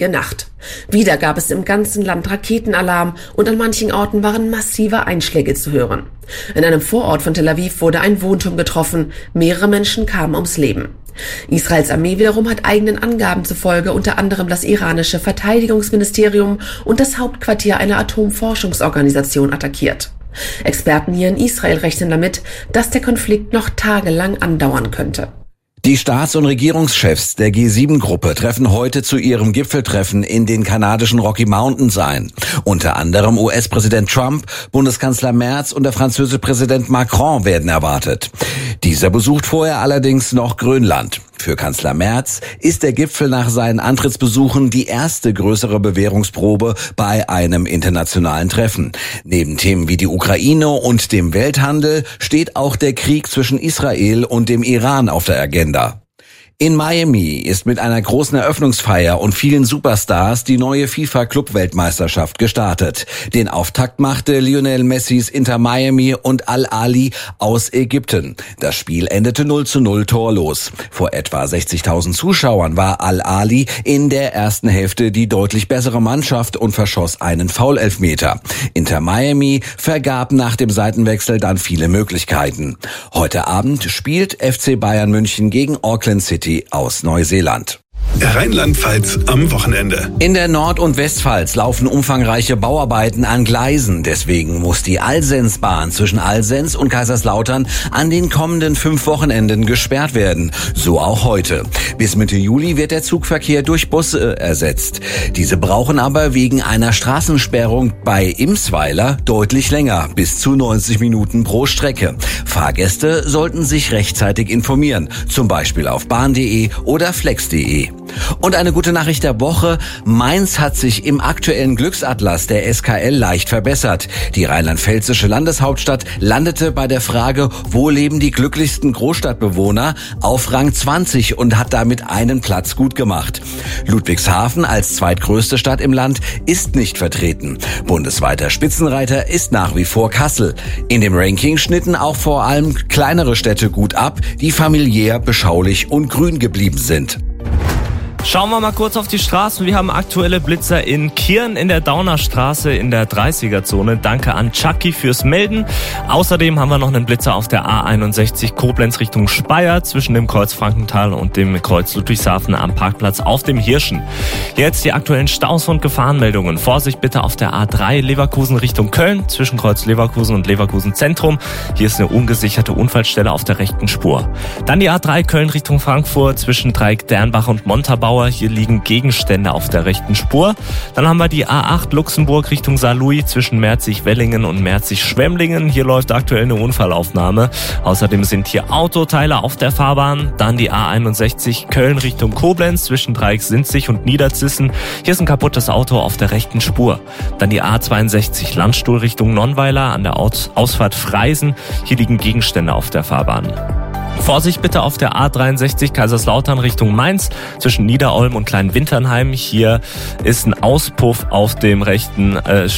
Heilige Nacht. Wieder gab es im ganzen Land Raketenalarm und an manchen Orten waren massive Einschläge zu hören. In einem Vorort von Tel Aviv wurde ein Wohnturm getroffen. Mehrere Menschen kamen ums Leben. Israels Armee wiederum hat eigenen Angaben zufolge unter anderem das iranische Verteidigungsministerium und das Hauptquartier einer Atomforschungsorganisation attackiert. Experten hier in Israel rechnen damit, dass der Konflikt noch tagelang andauern könnte. Die Staats- und Regierungschefs der G7-Gruppe treffen heute zu ihrem Gipfeltreffen in den kanadischen Rocky Mountains ein. Unter anderem US-Präsident Trump, Bundeskanzler Merz und der französische Präsident Macron werden erwartet. Dieser besucht vorher allerdings noch Grönland. Für Kanzler Merz ist der Gipfel nach seinen Antrittsbesuchen die erste größere Bewährungsprobe bei einem internationalen Treffen. Neben Themen wie die Ukraine und dem Welthandel steht auch der Krieg zwischen Israel und dem Iran auf der Agenda. In Miami ist mit einer großen Eröffnungsfeier und vielen Superstars die neue FIFA-Club-Weltmeisterschaft gestartet. Den Auftakt machte Lionel Messis Inter Miami und Al-Ahly aus Ägypten. Das Spiel endete 0:0 torlos. Vor etwa 60.000 Zuschauern war Al-Ahly in der ersten Hälfte die deutlich bessere Mannschaft und verschoss einen Foul-Elfmeter. Inter Miami vergab nach dem Seitenwechsel dann viele Möglichkeiten. Heute Abend spielt FC Bayern München gegen Auckland City aus Neuseeland. Rheinland-Pfalz am Wochenende. In der Nord- und Westpfalz laufen umfangreiche Bauarbeiten an Gleisen. Deswegen muss die Alsensbahn zwischen Alsens und Kaiserslautern an den kommenden 5 Wochenenden gesperrt werden. So auch heute. Bis Mitte Juli wird der Zugverkehr durch Busse ersetzt. Diese brauchen aber wegen einer Straßensperrung bei Imsweiler deutlich länger, bis zu 90 Minuten pro Strecke. Fahrgäste sollten sich rechtzeitig informieren, zum Beispiel auf bahn.de oder flex.de. Und eine gute Nachricht der Woche: Mainz hat sich im aktuellen Glücksatlas der SKL leicht verbessert. Die rheinland-pfälzische Landeshauptstadt landete bei der Frage, wo leben die glücklichsten Großstadtbewohner, auf Rang 20 und hat damit einen Platz gut gemacht. Ludwigshafen als zweitgrößte Stadt im Land ist nicht vertreten. Bundesweiter Spitzenreiter ist nach wie vor Kassel. In dem Ranking schnitten auch vor allem kleinere Städte gut ab, die familiär, beschaulich und grün geblieben sind. Schauen wir mal kurz auf die Straßen. Wir haben aktuelle Blitzer in Kirn in der Daunerstraße in der 30er-Zone. Danke an Chucky fürs Melden. Außerdem haben wir noch einen Blitzer auf der A61 Koblenz Richtung Speyer zwischen dem Kreuz Frankenthal und dem Kreuz Ludwigshafen am Parkplatz auf dem Hirschen. Jetzt die aktuellen Staus und Gefahrenmeldungen. Vorsicht bitte auf der A3 Leverkusen Richtung Köln zwischen Kreuz Leverkusen und Leverkusen Zentrum. Hier ist eine ungesicherte Unfallstelle auf der rechten Spur. Dann die A3 Köln Richtung Frankfurt zwischen Dreieck Dernbach und Montabaur. Hier liegen Gegenstände auf der rechten Spur. Dann haben wir die A8 Luxemburg Richtung Saarlouis zwischen Merzig-Wellingen und Merzig-Schwemmlingen. Hier läuft aktuell eine Unfallaufnahme. Außerdem sind hier Autoteile auf der Fahrbahn. Dann die A61 Köln Richtung Koblenz zwischen Dreieck Sinzig und Niederzissen. Hier ist ein kaputtes Auto auf der rechten Spur. Dann die A62 Landstuhl Richtung Nonnweiler an der Ausfahrt Freisen. Hier liegen Gegenstände auf der Fahrbahn. Vorsicht bitte auf der A63 Kaiserslautern Richtung Mainz zwischen Niederolm und Kleinwinternheim. Hier ist ein Auspuff auf der rechten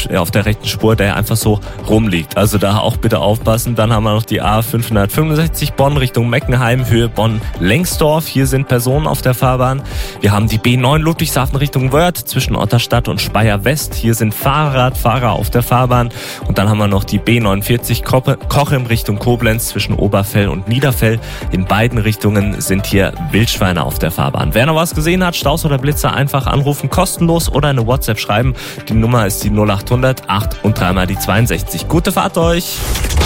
Spur, der einfach so rumliegt. Also da auch bitte aufpassen. Dann haben wir noch die A565 Bonn Richtung Meckenheim, Höhe Bonn-Lengsdorf. Hier sind Personen auf der Fahrbahn. Wir haben die B9 Ludwigshafen Richtung Wörth zwischen Otterstadt und Speyer West. Hier sind Fahrradfahrer auf der Fahrbahn. Und dann haben wir noch die B49 Cochem Richtung Koblenz zwischen Oberfell und Niederfell. In beiden Richtungen sind hier Wildschweine auf der Fahrbahn. Wer noch was gesehen hat, Staus oder Blitzer, einfach anrufen, kostenlos oder eine WhatsApp schreiben. Die Nummer ist die 0800 8 und 3 mal die 62. Gute Fahrt euch!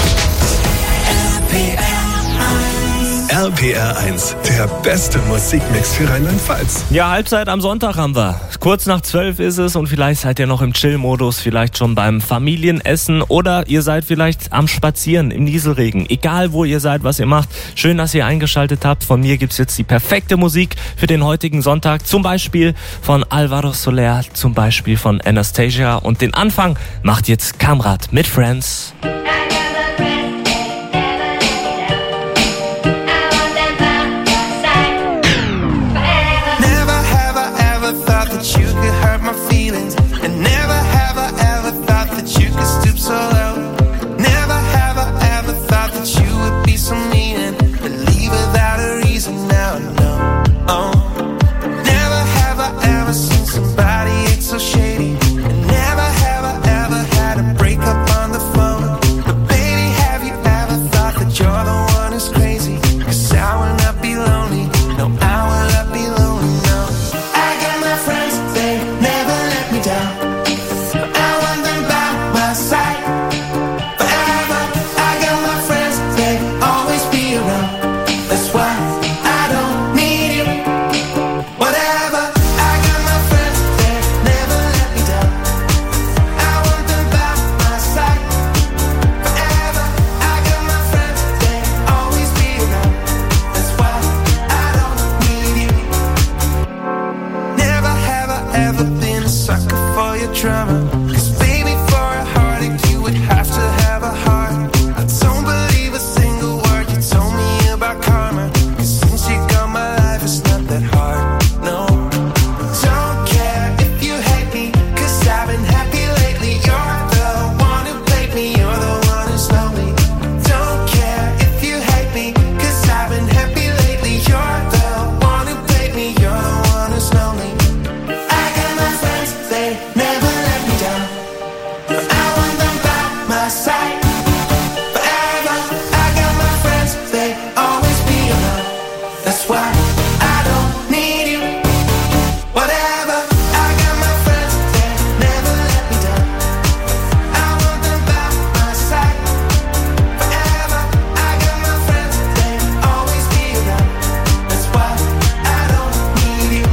RPR 1, der beste Musikmix für Rheinland-Pfalz. Ja, Halbzeit am Sonntag haben wir. Kurz nach 12 ist es und vielleicht seid ihr noch im Chill-Modus, vielleicht schon beim Familienessen oder ihr seid vielleicht am Spazieren im Nieselregen. Egal wo ihr seid, was ihr macht. Schön, dass ihr eingeschaltet habt. Von mir gibt's jetzt die perfekte Musik für den heutigen Sonntag. Zum Beispiel von Alvaro Soler, zum Beispiel von Anastasia. Und den Anfang macht jetzt Kamrat mit Friends. Never have I ever seen somebody sucker for your drama. 'Cause baby, for a heartache, you would have to have a heart. I don't believe a single word you told me about karma. 'Cause since you got my life, it's not that hard, no. Don't care if you hate me, 'cause I've been happy lately. You're the one who played me, you're the one who's lonely. Don't care if you hate me, 'cause I've been happy lately. You're the one who played me, you're the one who's lonely. I got my friends, they never let me down. No, I want them by my side forever. I got my friends, they always be around. That's why I don't need you. Whatever, I got my friends, they never let me down. I want them by my side forever. I got my friends, they always be around. That's why I don't need you.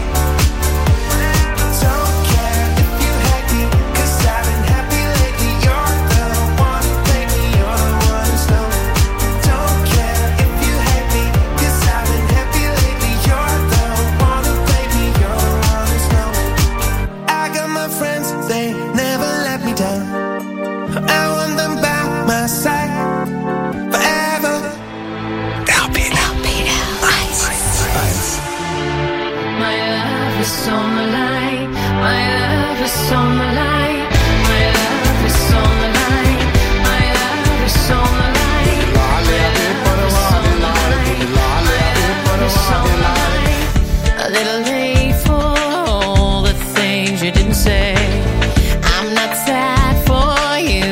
Don't care if you hate me, 'cause I've been happy lately. You're the one who played me, you're the one who's lonely. Don't care if you hate me, 'cause I've been happy lately. You're the one who played me, you're the one who's lonely. I got my friends, they never let me down. I want them by my side forever. My love is on the line. My love is on the line. My love is on the line. My love is on the line. My love is on the line. My love is on the line. A little late for all the things you didn't say. I'm not sad for you,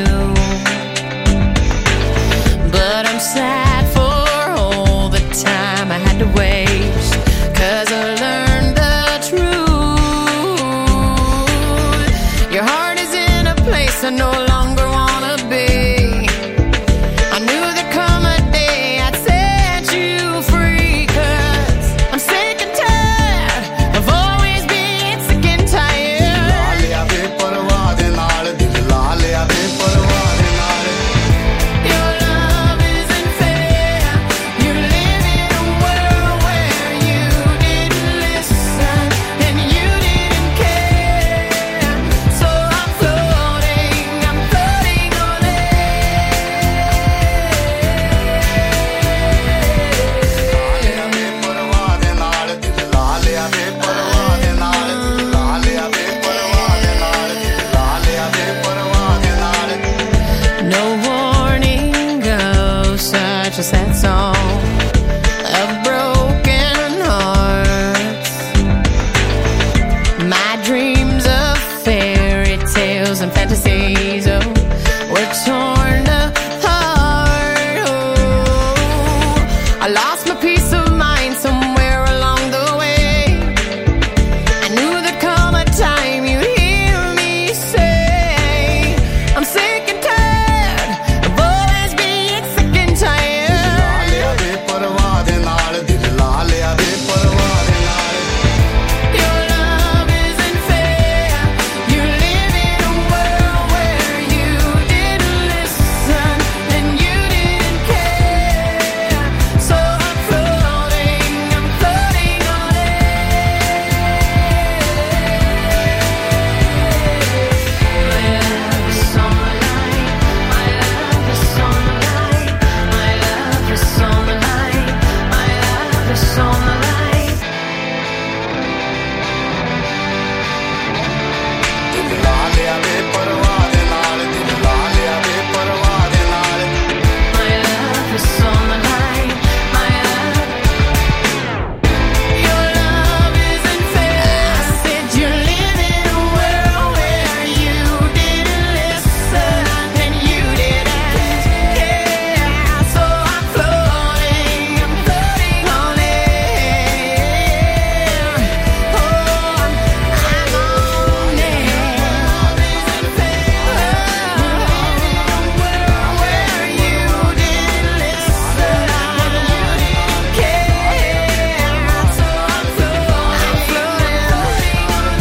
but I'm sad for all the time I had to waste. 'Cause I learned the truth. Your heart is in a place I no longer wanna be. I knew there'd come a day I'd set you free. 'Cause I'm sick and tired of always being sick and tired. Your love isn't fair. You live in a world where you didn't listen and you didn't care. So I'm floating on No warning goes such a sad song of broken hearts. My dreams of fairy tales and fantasies were torn apart. Oh, I lost my peace of mind somewhere along the way. I knew there'd come a time you'd hear me say, I'm sick and tired of always being sick and tired. Your love isn't fair. You live in a world where you didn't listen and you didn't care. So I'm floating on air. My love is on the line. My love is on the line. My love is on the line. My love is on the line. My love is on the line. My love. Your love isn't fair. I said you live in a world where you didn't listen and you didn't care. So I'm floating on air. Oh, I'm on air. Love isn't fair. Where you didn't listen and you didn't care. So I'm floating on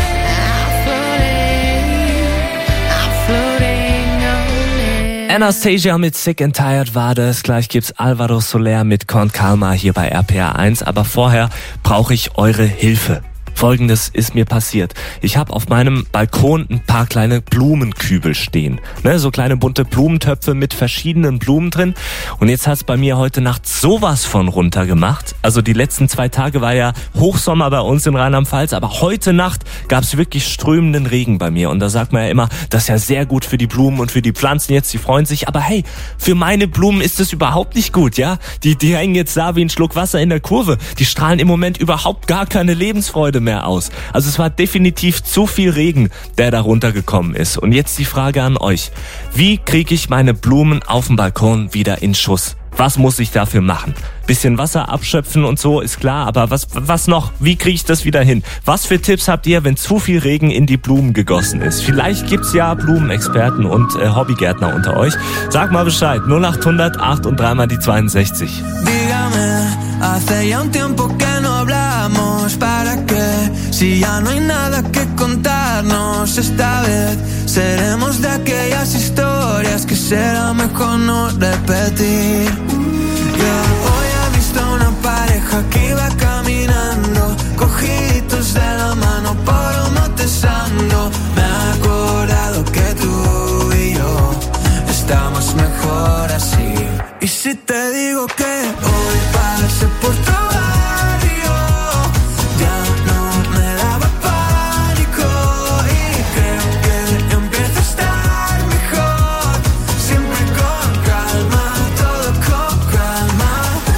air. Anastasia mit Sick and Tired war das. Gleich gibt's Alvaro Soler mit Con Calma hier bei RPR 1. Aber vorher brauche ich eure Hilfe. Folgendes ist mir passiert. Ich habe auf meinem Balkon ein paar kleine Blumenkübel stehen. Ne, so kleine bunte Blumentöpfe mit verschiedenen Blumen drin. Und jetzt hat's bei mir heute Nacht sowas von runtergemacht. Also die letzten 2 Tage war ja Hochsommer bei uns in Rheinland-Pfalz, aber heute Nacht gab's wirklich strömenden Regen bei mir. Und da sagt man ja immer, das ist ja sehr gut für die Blumen und für die Pflanzen jetzt, die freuen sich. Aber hey, für meine Blumen ist es überhaupt nicht gut, ja? Die hängen jetzt da wie ein Schluck Wasser in der Kurve. Die strahlen im Moment überhaupt gar keine Lebensfreude mehr aus. Also es war definitiv zu viel Regen, der da runtergekommen ist. Und jetzt die Frage an euch. Wie kriege ich meine Blumen auf dem Balkon wieder in Schuss? Was muss ich dafür machen? Bisschen Wasser abschöpfen und so, ist klar, aber was noch? Wie kriege ich das wieder hin? Was für Tipps habt ihr, wenn zu viel Regen in die Blumen gegossen ist? Vielleicht gibt's ja Blumenexperten und Hobbygärtner unter euch. Sag mal Bescheid, 0800 8 und 3 mal die 62. Dígame, hace ya un tiempo que no hablamos. ¿Para qué? Si ya no hay nada que contarnos esta vez, seremos de aquellas historias que será mejor no repetir. Hoy he visto una pareja que iba caminando, cogiditos de la mano por un matezando. Me he acordado que tú y yo estamos mejor así. Y si te digo que hoy pasé por tu barrio, ya no me daba pánico y creo que empieza a estar mejor. Siempre con calma, todo con calma.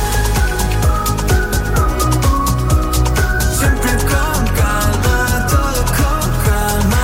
Siempre con calma, todo con calma.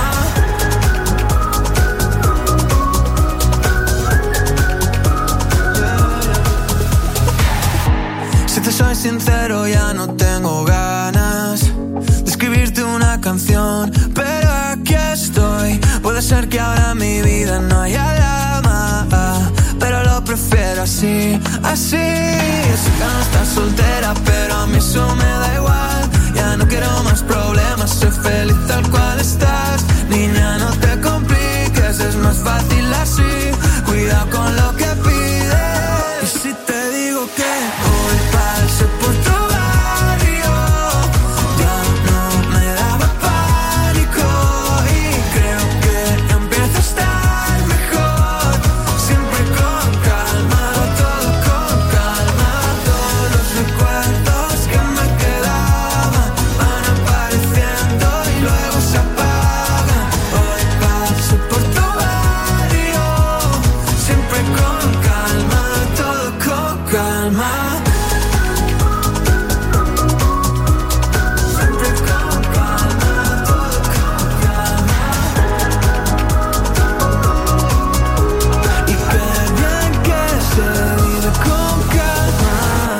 Si te soy sincero, ya no tengo ganas de escribirte una canción, pero aquí estoy. Puede ser que ahora en mi vida no haya alarma, pero lo prefiero así, así. Sé que no estás soltera, pero a mí eso me da igual. Ya no quiero más problemas, soy feliz tal cual estás. Niña, no te compliques, es más fácil así. Cuidado con lo que pides. Y si te digo que hoy pasé por tu barrio, ya no me daba pánico y creo que empieza a estar mejor. Siempre con calma, todo con calma. Todos los recuerdos que me quedaban van apareciendo y luego se apagan. Hoy pasé por tu barrio, siempre con calma, todo con calma. Siempre con calma, todo con calma. Y qué bien que se vive con calma.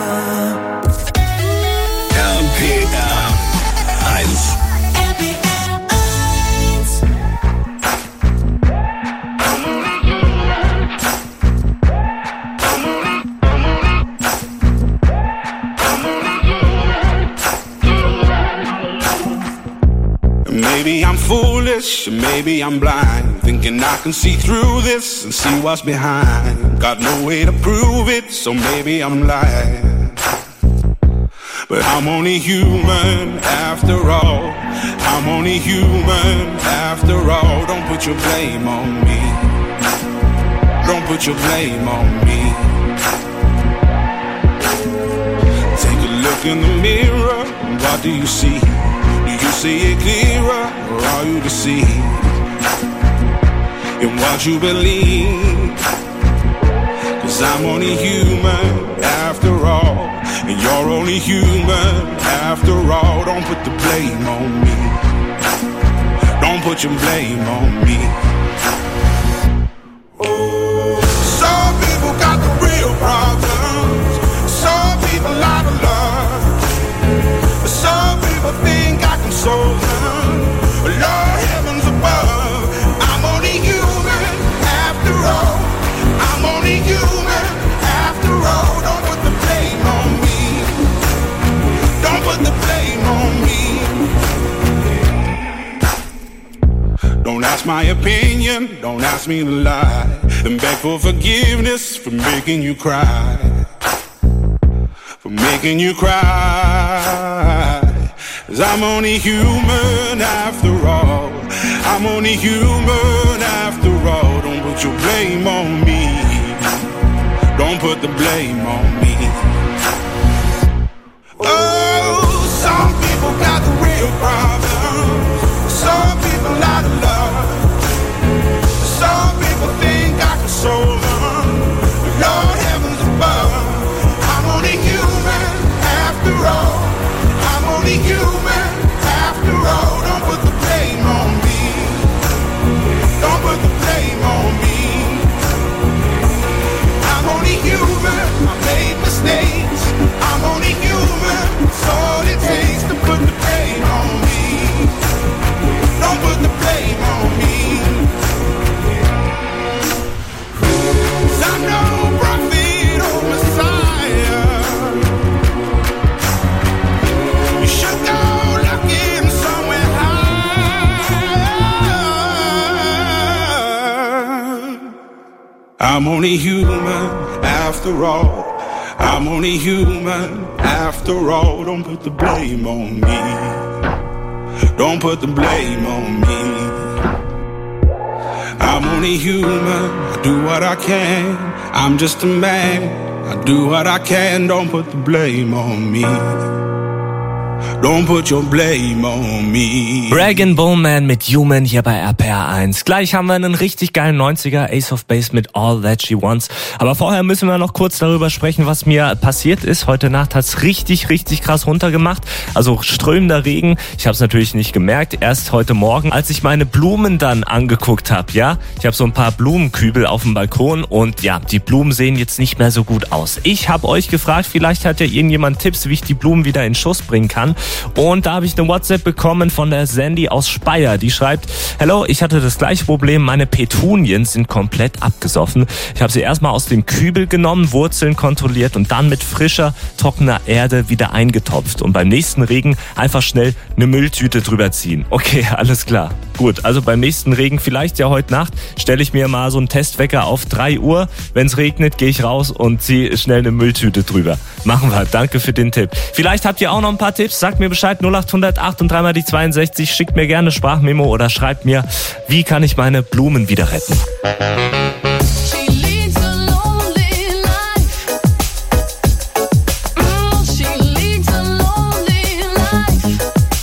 Maybe I'm foolish, maybe I'm blind, thinking I can see through this and see what's behind. Got no way to prove it, so maybe I'm lying. But I'm only human after all. I'm only human after all. Don't put your blame on me. Don't put your blame on me. Take a look in the mirror, what do you see? Do you see it clearer, or are you deceived in what you believe? 'Cause I'm only human after all, and you're only human after all. Don't put the blame on me. Don't put your blame on me. Some people got the real problems. Some people out of love. Some people think I can solve them. Lord heavens above, I'm only human after all. I'm only human after all. Don't put the blame on me. Don't put the blame on me. Don't ask my opinion, don't ask me to lie, and beg for forgiveness for making you cry. For making you cry. 'Cause I'm only human after all. I'm only human after all. Don't put your blame on me. Don't put the blame on me. Oh, some people got the real problems. Some people out of love. Some people think I can solve them. Lord heavens above. I'm only human after all. I'm only human after all. Don't put the blame on me. Don't put the blame on me. I'm only human. I made mistakes. I'm only human. It's all it takes to put the blame on me. Don't put the blame on me. 'Cause I'm no prophet or Messiah. You should go looking somewhere high. I'm only human after all. I'm only human after all. Don't put the blame on me. Don't put the blame on me. I'm only human. I do what I can. I'm just a man. I do what I can. Don't put the blame on me. Don't put your blame on me. Rag & Bone Man mit Human hier bei RPR1. Gleich haben wir einen richtig geilen 90er, Ace of Base mit All That She Wants. Aber vorher müssen wir noch kurz darüber sprechen, was mir passiert ist. Heute Nacht hat's richtig krass runtergemacht. Also strömender Regen. Ich habe es natürlich nicht gemerkt. Erst heute Morgen, als ich meine Blumen dann angeguckt habe. Ja, ich habe so ein paar Blumenkübel auf dem Balkon und ja, die Blumen sehen jetzt nicht mehr so gut aus. Ich habe euch gefragt, vielleicht hat ja irgendjemand Tipps, wie ich die Blumen wieder in Schuss bringen kann. Und da habe ich eine WhatsApp bekommen von der Sandy aus Speyer. Die schreibt: Hello, ich hatte das gleiche Problem. Meine Petunien sind komplett abgesoffen. Ich habe sie erstmal aus dem Kübel genommen, Wurzeln kontrolliert und dann mit frischer, trockener Erde wieder eingetopft. Und beim nächsten Regen einfach schnell eine Mülltüte drüber ziehen. Okay, alles klar. Gut, also beim nächsten Regen, vielleicht ja heute Nacht, stelle ich mir mal so einen Testwecker auf 3 Uhr. Wenn es regnet, gehe ich raus und ziehe schnell eine Mülltüte drüber. Machen wir. Danke für den Tipp. Vielleicht habt ihr auch noch ein paar Tipps. Sagt mir Bescheid, 0800 8 und 3 mal die 62. Schickt mir gerne Sprachmemo oder schreibt mir, wie kann ich meine Blumen wieder retten. She leads a lonely life. She leads a lonely life.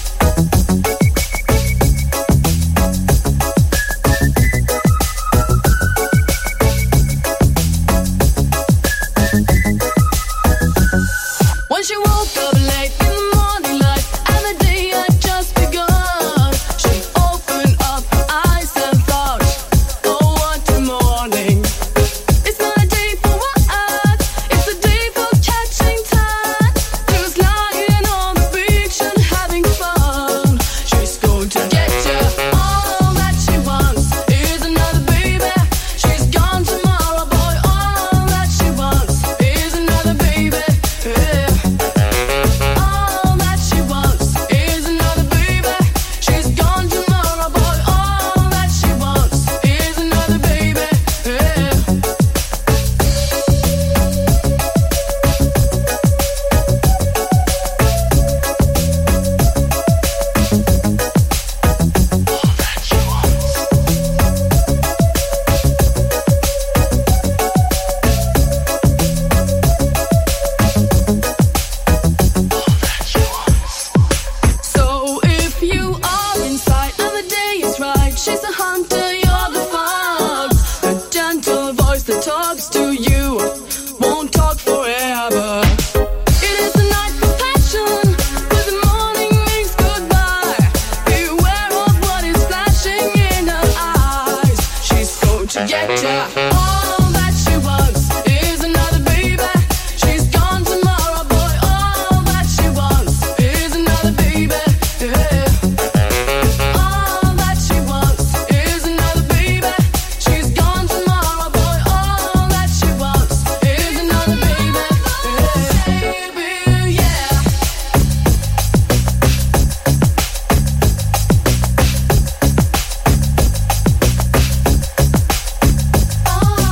When she woke up late in the morning light and the day had just begun, she opened up her eyes and thought, oh, what a morning. It's not a day for work, it's a day for catching time. Just lying on the beach and having fun. She's going to get you. All that she wants is another baby. She's gone tomorrow, boy. All that she wants is another baby. Yeah. All that she wants is another baby. She's gone tomorrow, boy. All that she wants is another baby. Yeah. So if you are inside and the day is right, she's the hunter, you're the fox. A gentle voice that talks to you won't talk forever. It is the night for passion, but the morning means goodbye. Beware of what is flashing in her eyes. She's going to get ya. All that she wants is another baby. She's gone tomorrow, boy. All that she wants is another baby. Yeah. All that she wants is another baby. She's gone tomorrow, boy. All that she wants is another baby. Yeah. Baby, yeah. All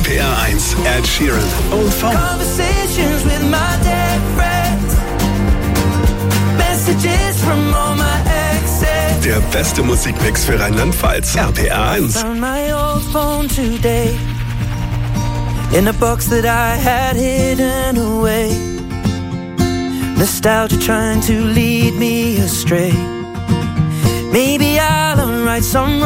RPR 1, Ed Sheeran, Old Phone. Conversations with my dead friends. Messages from all my exes. Der beste Musikmix für Rheinland-Pfalz. RPR 1. Found my old phone today in a box that I had hidden away. Nostalgia trying to lead me astray. Maybe I'll unwrite some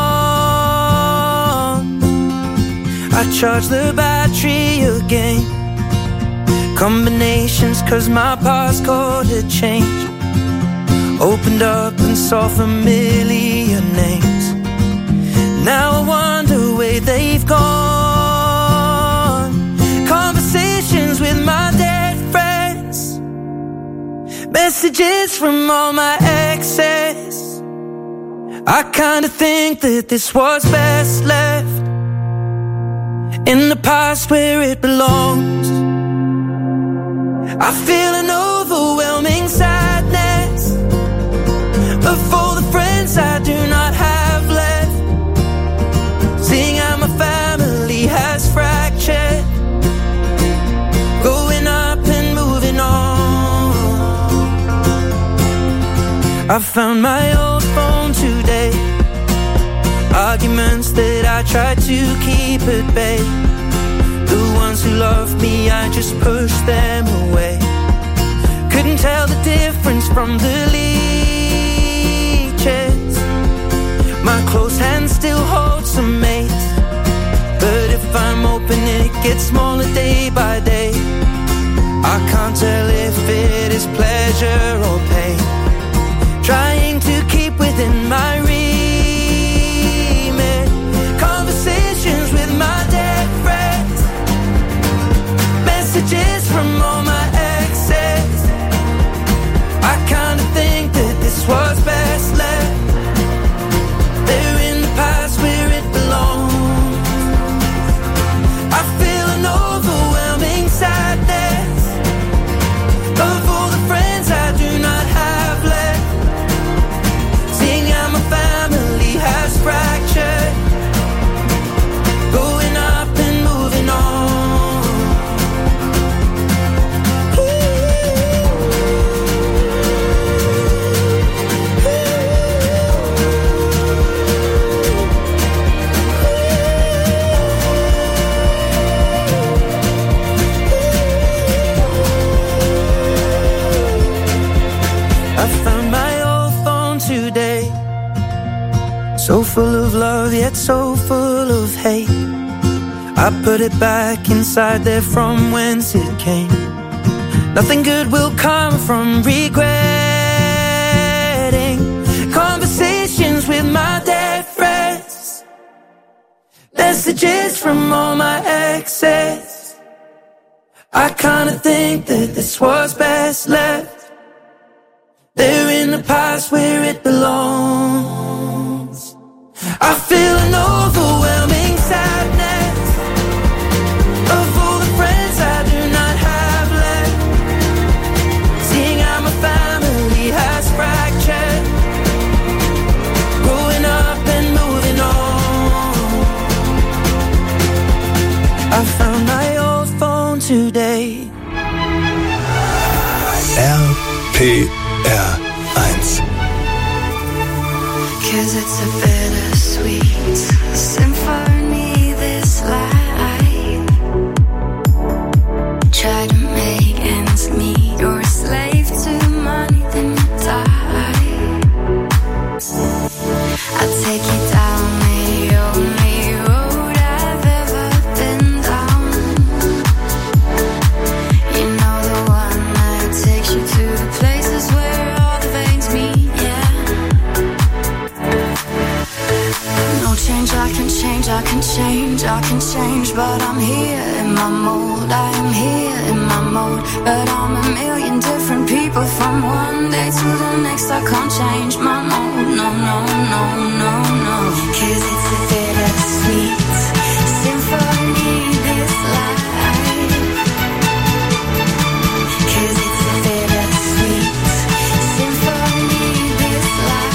wrong. I charge the battery again. Combinations cause my passcode had changed. Opened up and saw familiar names. Now I wonder where they've gone. Conversations with my dead friends. Messages from all my exes. I kinda think that this was best left in the past where it belongs. I feel an overwhelming sadness of all the friends I do not have left. Seeing how my family has fractured. Growing up and moving on. I found my old phone today. Arguments that I tried to keep at bay. The ones who loved me, I just pushed them away. Couldn't tell the difference from the leeches. My close hand still holds some mates. But if I'm open, it gets smaller day by day. I can't tell if it is pleasure or pain. Trying to keep within my remit. Conversations with my dead friends. Messages from all my exes. I kinda think that this was best left. They're in the past where it belongs. I feel an overwhelming sadness of all the friends I do not have left. Seeing how my family has fractured. Going up and moving on. I found my old phone today. So full of love, yet so full of hate. I put it back inside there from whence it came. Nothing good will come from regretting. Conversations with my dead friends. Messages from all my exes. I kinda think that this was best left. They're in the past where it belongs. I feel an overwhelming sadness of all the friends I do not have left. Seeing how my family has fractured. Growing up and moving on. I found my old phone today. RPR 1. 'Cause it's a bittersweet symphony, this life. Try to make ends meet. You're a slave to money, then you die. I'll take you down the only road I've ever been down. You know, the one that takes you to the places where all the veins meet, yeah. No change, I can change, I can change, I can change. But I'm here in my mold, I am here in my mode. But I'm a million different people from one day to the next. I can't change my mode, no, no, no, no, no. 'Cause it's a bittersweet symphony, this life. 'Cause it's a bittersweet symphony, this life.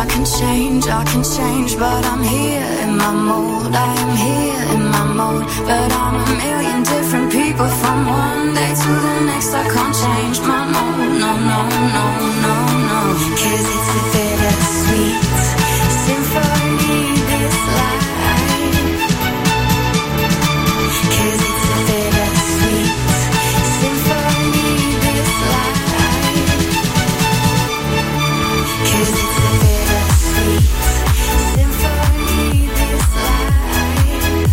I can change, but I'm here in my mold. I am here in my mode, but I'm a million different people from one day to the next. I can't change my mode, no, no, no, no, no. 'Cause it's a bittersweet symphony, this life. 'Cause it's a bittersweet symphony, this life. 'Cause it's a bittersweet symphony, this life.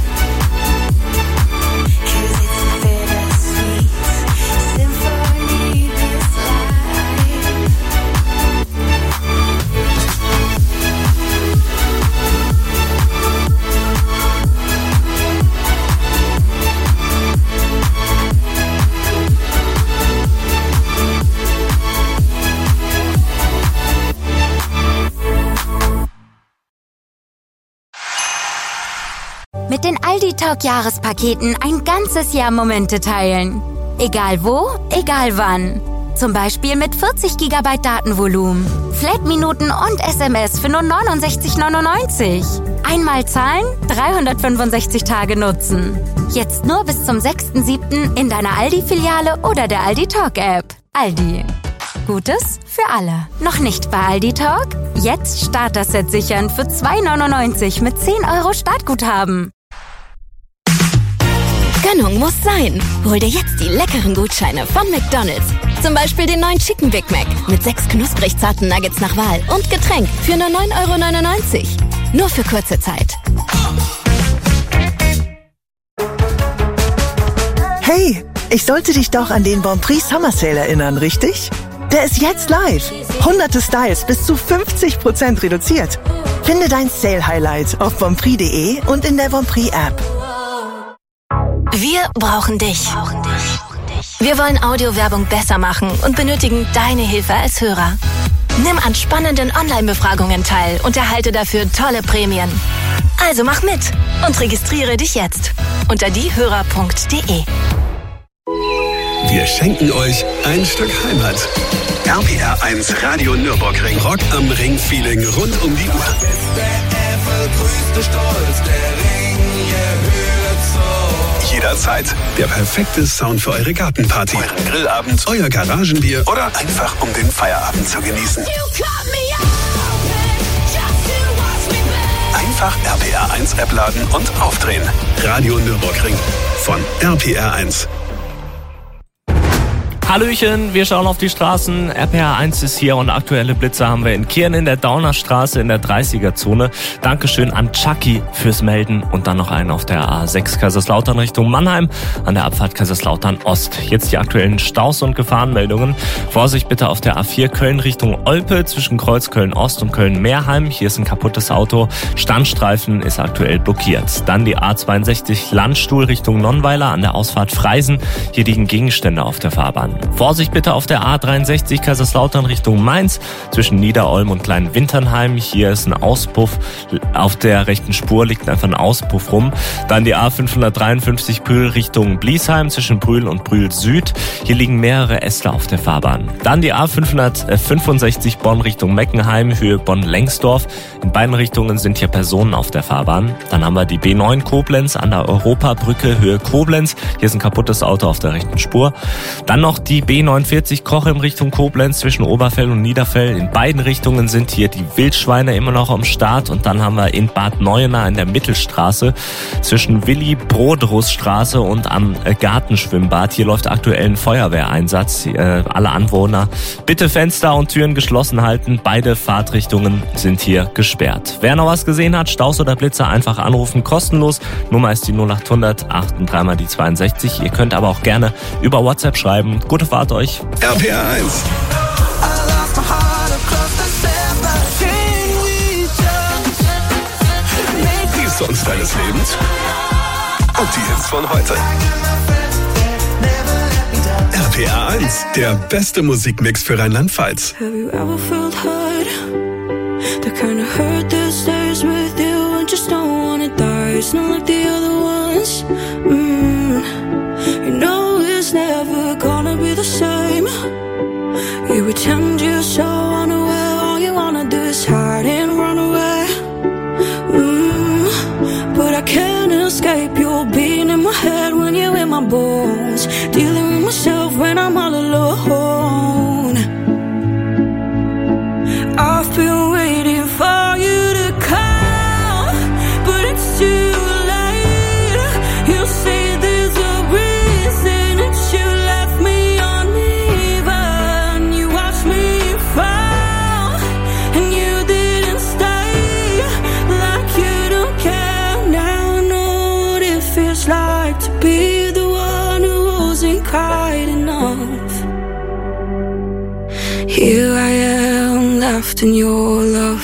'Cause it's a bittersweet symphony, this life. Mit den Aldi Talk Jahrespaketen ein ganzes Jahr Momente teilen. Egal wo, egal wann. Zum Beispiel mit 40 GB Datenvolumen, Flat-Minuten und SMS für nur 69,99. Einmal zahlen, 365 Tage nutzen. Jetzt nur bis zum 6.7. in deiner Aldi-Filiale oder der Aldi Talk App. Aldi. Gutes für alle. Noch nicht bei Aldi Talk? Jetzt Starter-Set sichern für 2,99 mit 10 € Startguthaben. Gönnung muss sein. Hol dir jetzt die leckeren Gutscheine von McDonald's. Zum Beispiel den neuen Chicken Big Mac mit 6 knusprig zarten Nuggets nach Wahl und Getränk für nur 9,99 €. Nur für kurze Zeit. Hey, ich sollte dich doch an den Bonprix Summer Sale erinnern, richtig? Der ist jetzt live. Hunderte Styles bis zu 50% reduziert. Finde dein Sale-Highlight auf bonprix.de und in der Bonprix App. Wir brauchen dich. Wir wollen Audiowerbung besser machen und benötigen deine Hilfe als Hörer. Nimm an spannenden Online-Befragungen teil und erhalte dafür tolle Prämien. Also mach mit und registriere dich jetzt unter diehörer.de. Wir schenken euch ein Stück Heimat. RPR 1 Radio Nürburgring. Rock am Ring-Feeling rund um die Uhr. Jederzeit der perfekte Sound für eure Gartenparty, euren Grillabend, euer Garagenbier oder einfach um den Feierabend zu genießen. Einfach RPR 1 App laden und aufdrehen. Radio Nürburgring von RPR 1. Hallöchen, wir schauen auf die Straßen. RPR 1 ist hier und aktuelle Blitze haben wir in Kirn in der Daunerstraße in der 30er-Zone. Dankeschön an Chucky fürs Melden und dann noch einen auf der A6 Kaiserslautern Richtung Mannheim an der Abfahrt Kaiserslautern Ost. Jetzt die aktuellen Staus- und Gefahrenmeldungen. Vorsicht bitte auf der A4 Köln Richtung Olpe zwischen Kreuz Köln Ost und Köln Meerheim. Hier ist ein kaputtes Auto. Standstreifen ist aktuell blockiert. Dann die A62 Landstuhl Richtung Nonnweiler an der Ausfahrt Freisen. Hier liegen Gegenstände auf der Fahrbahn. Vorsicht bitte auf der A63 Kaiserslautern Richtung Mainz zwischen Niederolm und Kleinwinternheim. Hier ist ein Auspuff. Auf der rechten Spur liegt einfach ein Auspuff rum. Dann die A553 Brühl Richtung Bliesheim zwischen Brühl und Brühl Süd. Hier liegen mehrere Äste auf der Fahrbahn. Dann die A565 Bonn Richtung Meckenheim, Höhe Bonn-Lengsdorf. In beiden Richtungen sind hier Personen auf der Fahrbahn. Dann haben wir die B9 Koblenz an der Europabrücke, Höhe Koblenz. Hier ist ein kaputtes Auto auf der rechten Spur. Dann noch die B49 Kochem Richtung Koblenz zwischen Oberfell und Niederfell. In beiden Richtungen sind hier die Wildschweine immer noch am Start. Und dann haben wir in Bad Neuenahr in der Mittelstraße zwischen Willi-Brodruss-Straße und am Gartenschwimmbad. Hier läuft aktuell ein Feuerwehreinsatz. Alle Anwohner bitte Fenster und Türen geschlossen halten. Beide Fahrtrichtungen sind hier gesperrt. Wer noch was gesehen hat, Staus oder Blitze, einfach anrufen, kostenlos. Nummer ist die 0800 83 mal die 62. Ihr könnt aber auch gerne über WhatsApp schreiben. Gute Fahrt euch. RPR 1. Die Songs deines Lebens und die Hits von heute. RPR 1, der beste Musikmix für Rheinland-Pfalz. Have you ever felt hurt? The kind of hurt that stays with you and just don't wanna die. It's not like the other ones. You know it's never gonna be the same. You pretend you're so unaware, all you wanna do is hide in Here I am, left in your love.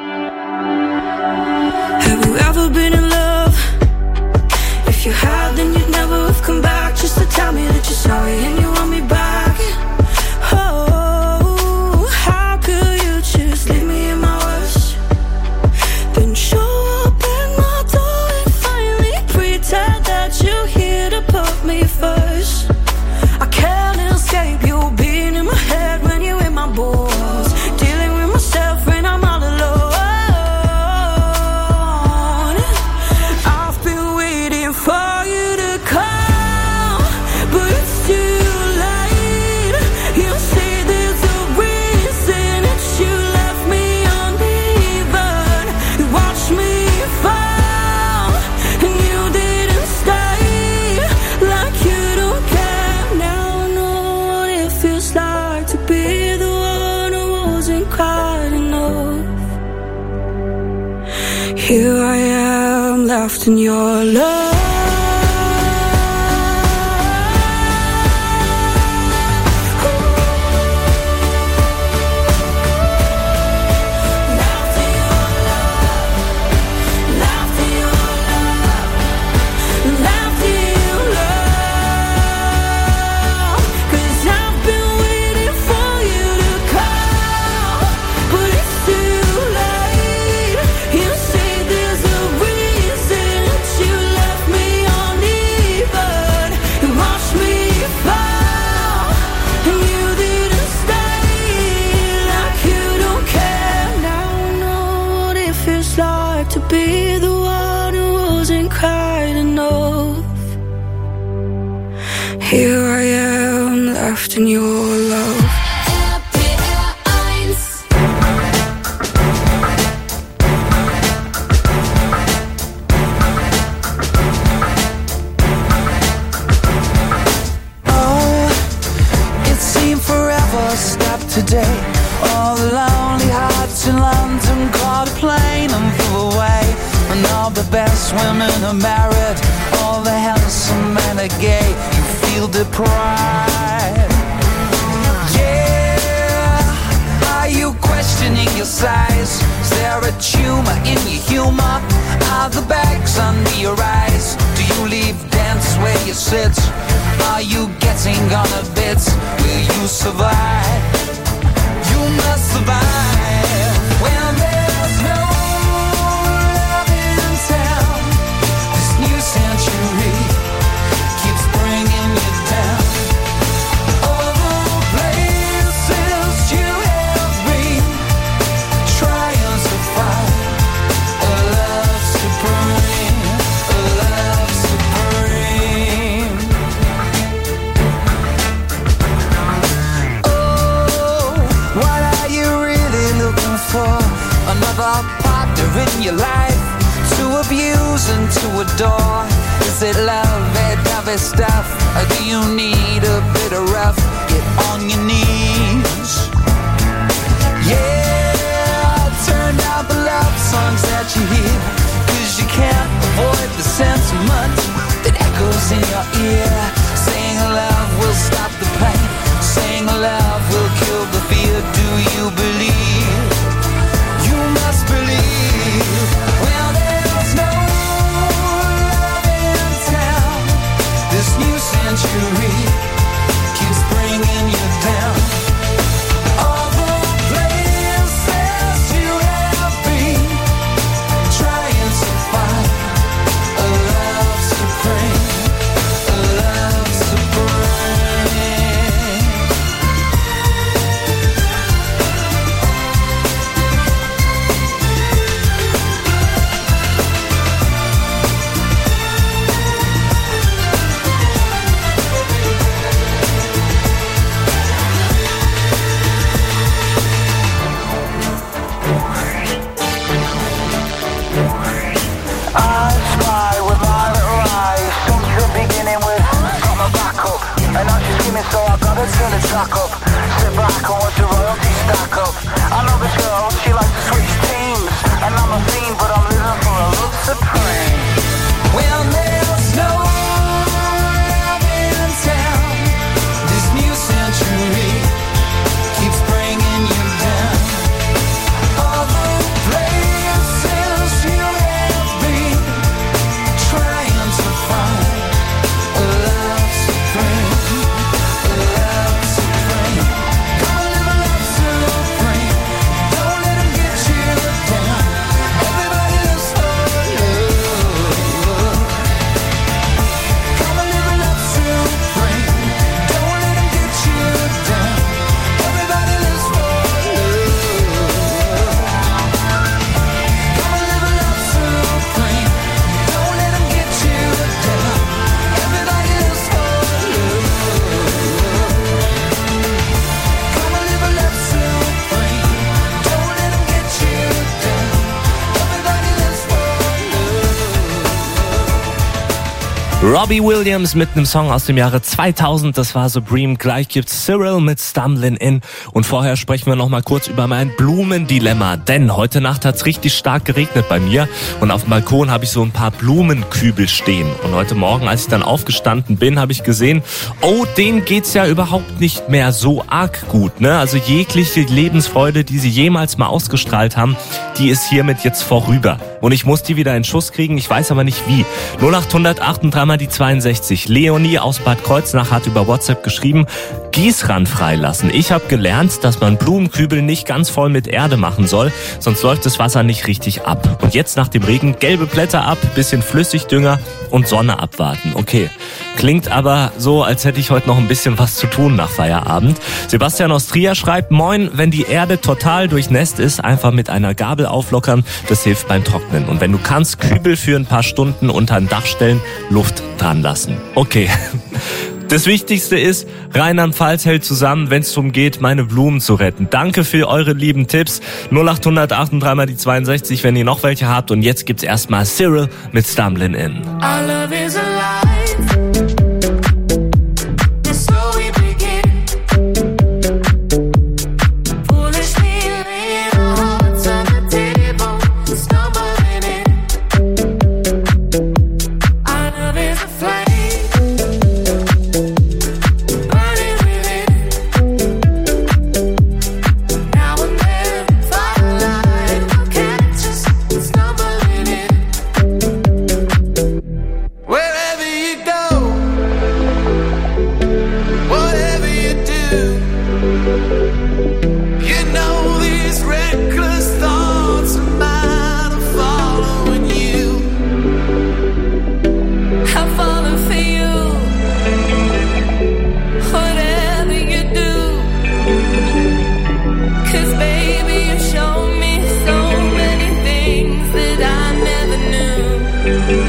Have you ever been in love? If you had, then you'd never have come back just to tell me that you're sorry and you want me back. Oh, how could you just leave me in my worst? Then show up at my door and finally pretend that you're here to put me first. I can't escape you being in my head when you're in my balls, dealing with myself when I'm all alone. I've been waiting for you to come, but it's too late. You say there's a reason that you left me uneven. You watched me fall and you didn't stay, like you don't care. Now I know what it feels like to be the one who wasn't quite enough. Here I am, left in your love. Left in your love. Left in your love. Left in your love. 'Cause I've been waiting for you to come, but it's too late. You say there's a reason that you left me uneven. You watched me fall and you didn't stay, like you don't care. Now I know what it feels like to be the one who wasn't quite enough. Here I am, left in your love. RPR 1. Oh, it seemed forever stopped today. All the lonely hearts in London caught a plane and flew away. And all the best women are married, all the handsome men are gay. You feel deprived. Yeah, are you questioning your size? Is there a tumor in your humor? Are the bags under your eyes? Do you leave dance where you sit? Are you getting on a bit? Will you survive? You must survive when there's no love in town. This new century keeps bringing you down. All the places you have been, trying to find a love supreme, a love supreme. Oh, what are you really looking for? Another partner in your life to abuse and to adore? Is it love, that dovey stuff? Or do you need a bit of rough? Get on your knees. Yeah, turn down the love songs that you hear, 'cause you can't avoid the sentiment that echoes in your ear. Saying love will stop the pain, saying love will kill the fear. Do you believe? You must believe. Well, there's no love in town. This new century keeps bringing you down. Robbie Williams mit einem Song aus dem Jahre 2000, das war Supreme. Gleich gibt's Cyril mit Stumbling In. Und vorher sprechen wir noch mal kurz über mein Blumendilemma. Denn heute Nacht hat's richtig stark geregnet bei mir. Und auf dem Balkon habe ich so ein paar Blumenkübel stehen. Und heute Morgen, als ich dann aufgestanden bin, habe ich gesehen, oh, denen geht's ja überhaupt nicht mehr so arg gut, ne? Also jegliche Lebensfreude, die sie jemals mal ausgestrahlt haben, die ist hiermit jetzt vorüber. Und ich muss die wieder in Schuss kriegen, ich weiß aber nicht wie. 0838 die 62. Leonie aus Bad Kreuznach hat über WhatsApp geschrieben, Gießrand freilassen. Ich habe gelernt, dass man Blumenkübel nicht ganz voll mit Erde machen soll, sonst läuft das Wasser nicht richtig ab. Und jetzt nach dem Regen gelbe Blätter ab, bisschen Flüssigdünger und Sonne abwarten. Okay, klingt aber so, als hätte ich heute noch ein bisschen was zu tun nach Feierabend. Sebastian aus Trier schreibt, moin, wenn die Erde total durchnässt ist, einfach mit einer Gabel auflockern, das hilft beim Trocknen. Und wenn du kannst, Kübel für ein paar Stunden unter ein Dach stellen, Luft dran lassen. Okay. Das Wichtigste ist, Rheinland-Pfalz hält zusammen, wenn es darum geht, meine Blumen zu retten. Danke für eure lieben Tipps. 0838 die 62, wenn ihr noch welche habt. Und jetzt gibt's erstmal Cyril mit Stumbling In. Our love is alive. It's so we begin. Foolishly laying our hearts on the table, stumbling in. Our love is a flame, burning within. Now and then, firelight will catch us stumbling in. Wherever you go, whatever you do, you know these reckless thoughts of mine are following you. I'm falling for you. Whatever you do, 'cause baby you show me so many things that I never knew.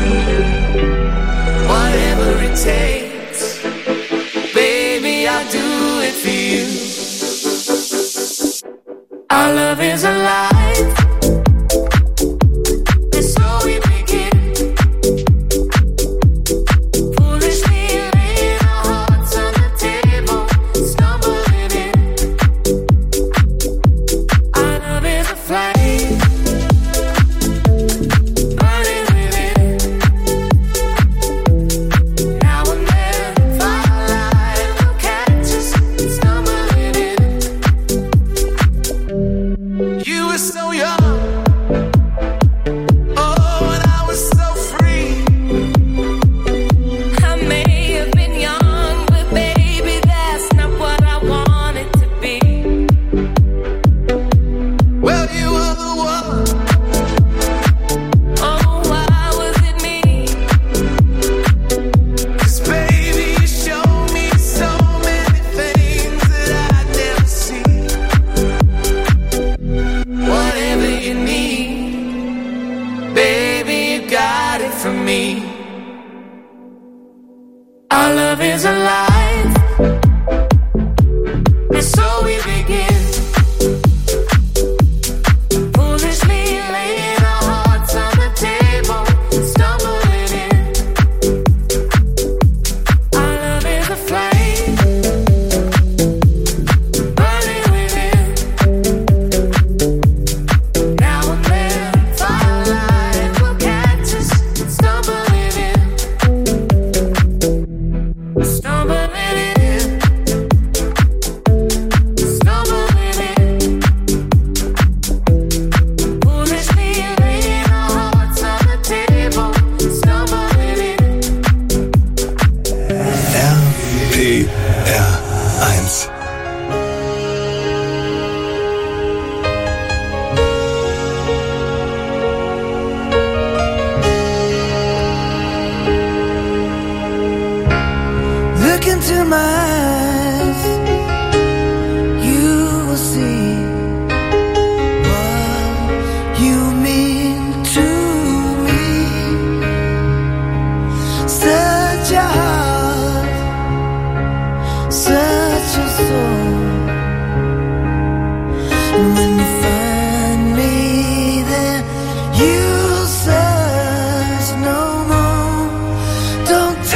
Whatever it takes, baby, I'll do it for you. Our love is alive. It's so we begin. Foolishly laying our hearts on the table, stumbling in. Our love is a flame, burning within. Now and then, firelight will catch us stumbling in. You were so young, oh, and I was so free. I may have been young, but baby, that's not what I wanted to be. Well, you were the one. Oh, why was it me? 'Cause baby, you showed me so many things that I'd never seen. Whatever you need, baby, you got it from me. Our love is alive. And so we begin. Foolishly laying our hearts on the table, stumbling in. Our love is a flame, burning within. Now and then, firelight will catch us stumbling in. Stumbling in. Stumbling in. Foolishly laying our hearts on the table, stumbling in. RPR 1. Look into my eyes, you will see what you mean to me. Such a heart, such a soul. And when you find me there, you'll search no more. Don't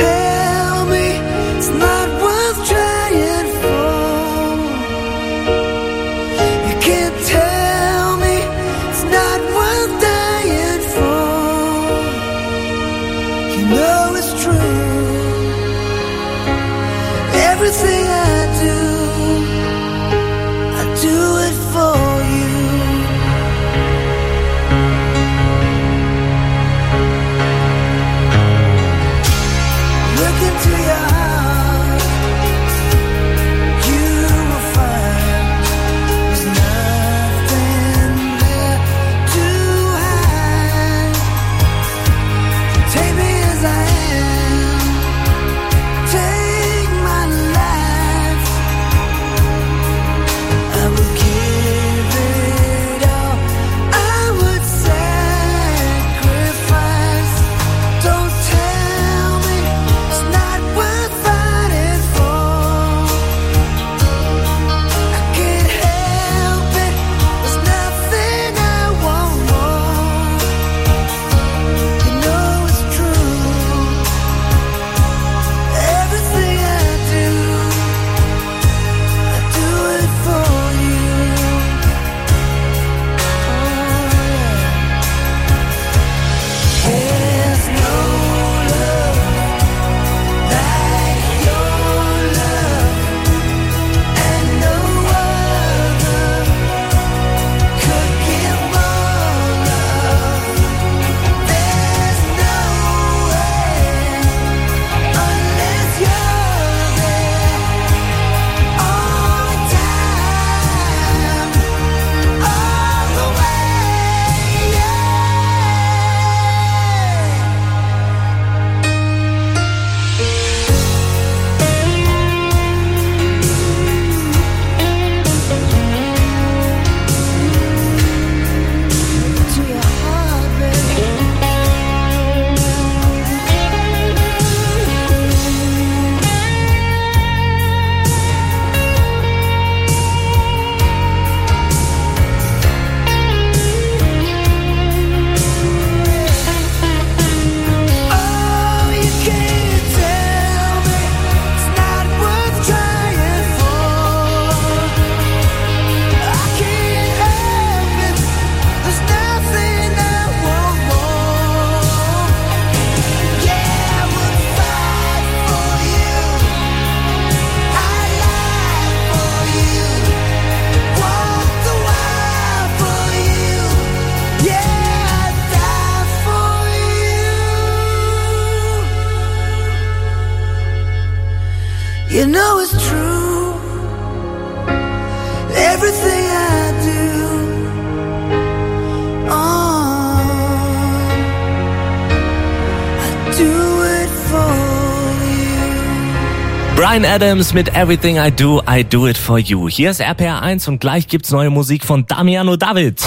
Bryan Adams mit Everything I Do It For You. Hier ist RPR 1 und gleich gibt's neue Musik von Damiano David.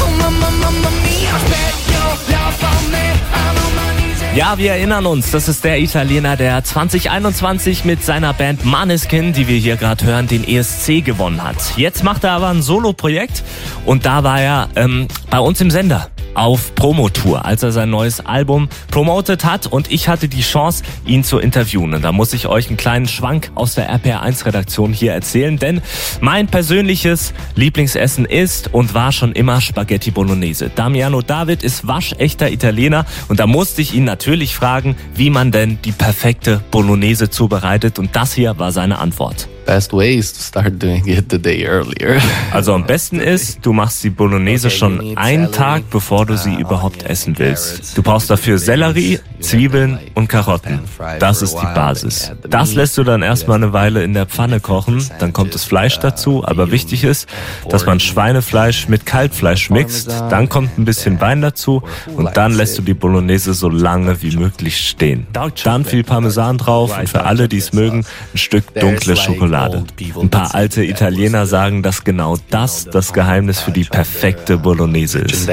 Ja, wir erinnern uns, das ist der Italiener, der 2021 mit seiner Band Måneskin, die wir hier gerade hören, den ESC gewonnen hat. Jetzt macht er aber ein Solo-Projekt und da war er bei uns im Sender auf Promotour, als er sein neues Album promotet hat und ich hatte die Chance, ihn zu interviewen. Und da muss ich euch einen kleinen Schwank aus der RPR1-Redaktion hier erzählen, denn mein persönliches Lieblingsessen ist und war schon immer Spaghetti Bolognese. Damiano David ist waschechter Italiener und da musste ich ihn natürlich fragen, wie man denn die perfekte Bolognese zubereitet und das hier war seine Antwort. Best way is to start doing it the day earlier. Also am besten ist, du machst die Bolognese schon einen Tag, bevor du sie überhaupt essen willst. Du brauchst dafür Sellerie, Zwiebeln und Karotten. Das ist die Basis. Das lässt du dann erstmal eine Weile in der Pfanne kochen, dann kommt das Fleisch dazu, aber wichtig ist, dass man Schweinefleisch mit Kalbfleisch mixt, dann kommt ein bisschen Wein dazu und dann lässt du die Bolognese so lange wie möglich stehen. Dann viel Parmesan drauf und für alle, die es mögen, ein Stück dunkle Schokolade. Ein paar alte Italiener sagen, dass genau das Geheimnis für die perfekte Bolognese ist.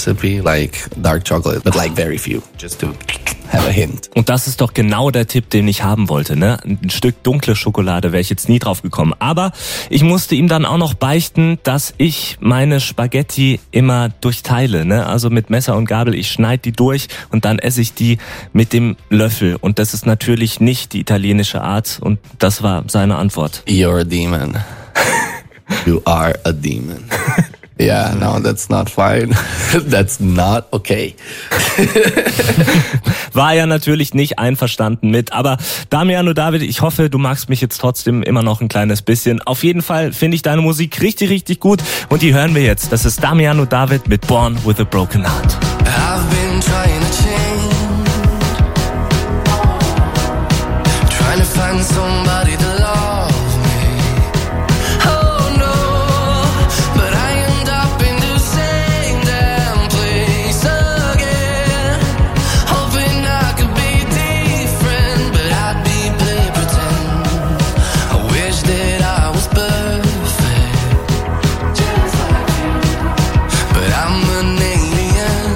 Und das ist doch genau der Tipp, den ich haben wollte, ne? Ein Stück dunkle Schokolade wäre ich jetzt nie drauf gekommen. Aber ich musste ihm dann auch noch beichten, dass ich meine Spaghetti immer durchteile, ne? Also mit Messer und Gabel, ich schneide die durch und dann esse ich die mit dem Löffel. Und das ist natürlich nicht die italienische Art und das war seine Antwort. You're a demon. You are a demon. Yeah, no, that's not fine. That's not okay. War ja natürlich nicht einverstanden mit, aber Damiano David, ich hoffe, du magst mich jetzt trotzdem immer noch ein kleines bisschen. Auf jeden Fall finde ich deine Musik richtig, richtig gut und die hören wir jetzt. Das ist Damiano David mit Born with a Broken Heart. I've been trying to change, trying to find somebody to love me. Oh no, but I end up in the same damn place again, hoping I could be different, but I'd be play pretend. I wish that I was perfect, just like you, but I'm an alien.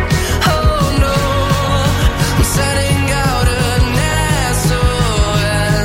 Oh no, I'm setting out an SOS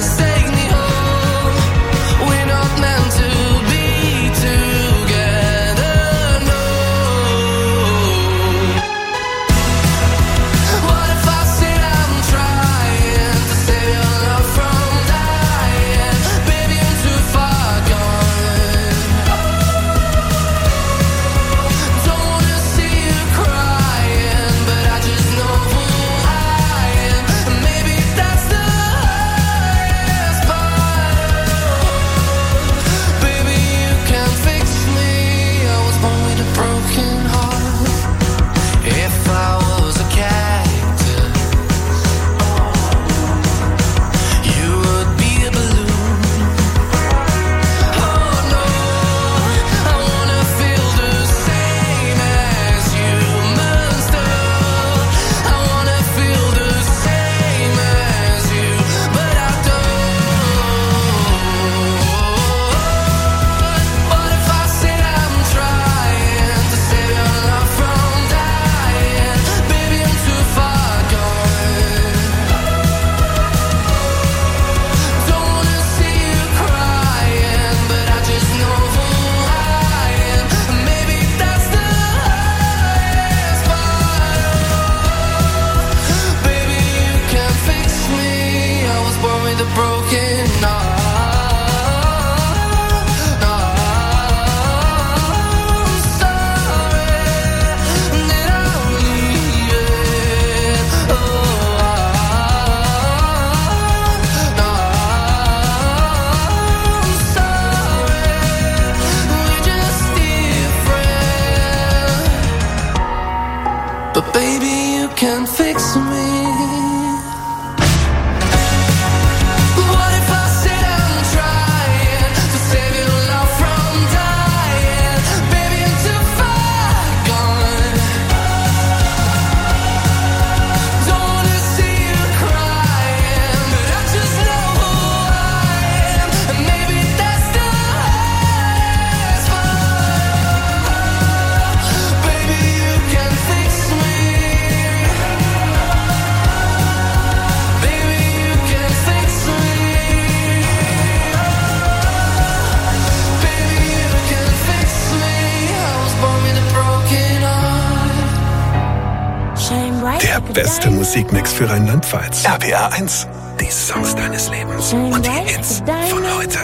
beste Musikmix für Rheinland-Pfalz. RPR 1, die Songs deines Lebens und die Hits von heute.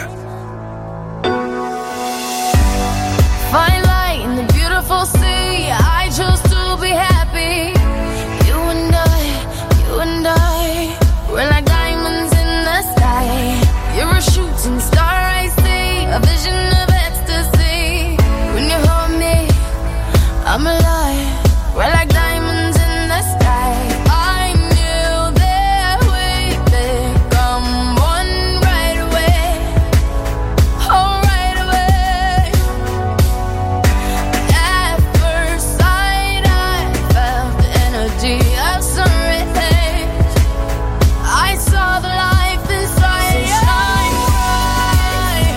Fine light in the beautiful sea. I chose to be happy. You and I, we're like diamonds in the sky. You're a shooting star, I see, a vision of ecstasy. When you hold me, I'm alive. We're like diamonds in the sky. I knew that we'd become one right away. Oh, right away. At first sight, I felt the energy of sun rays. I saw the life inside you. Shine bright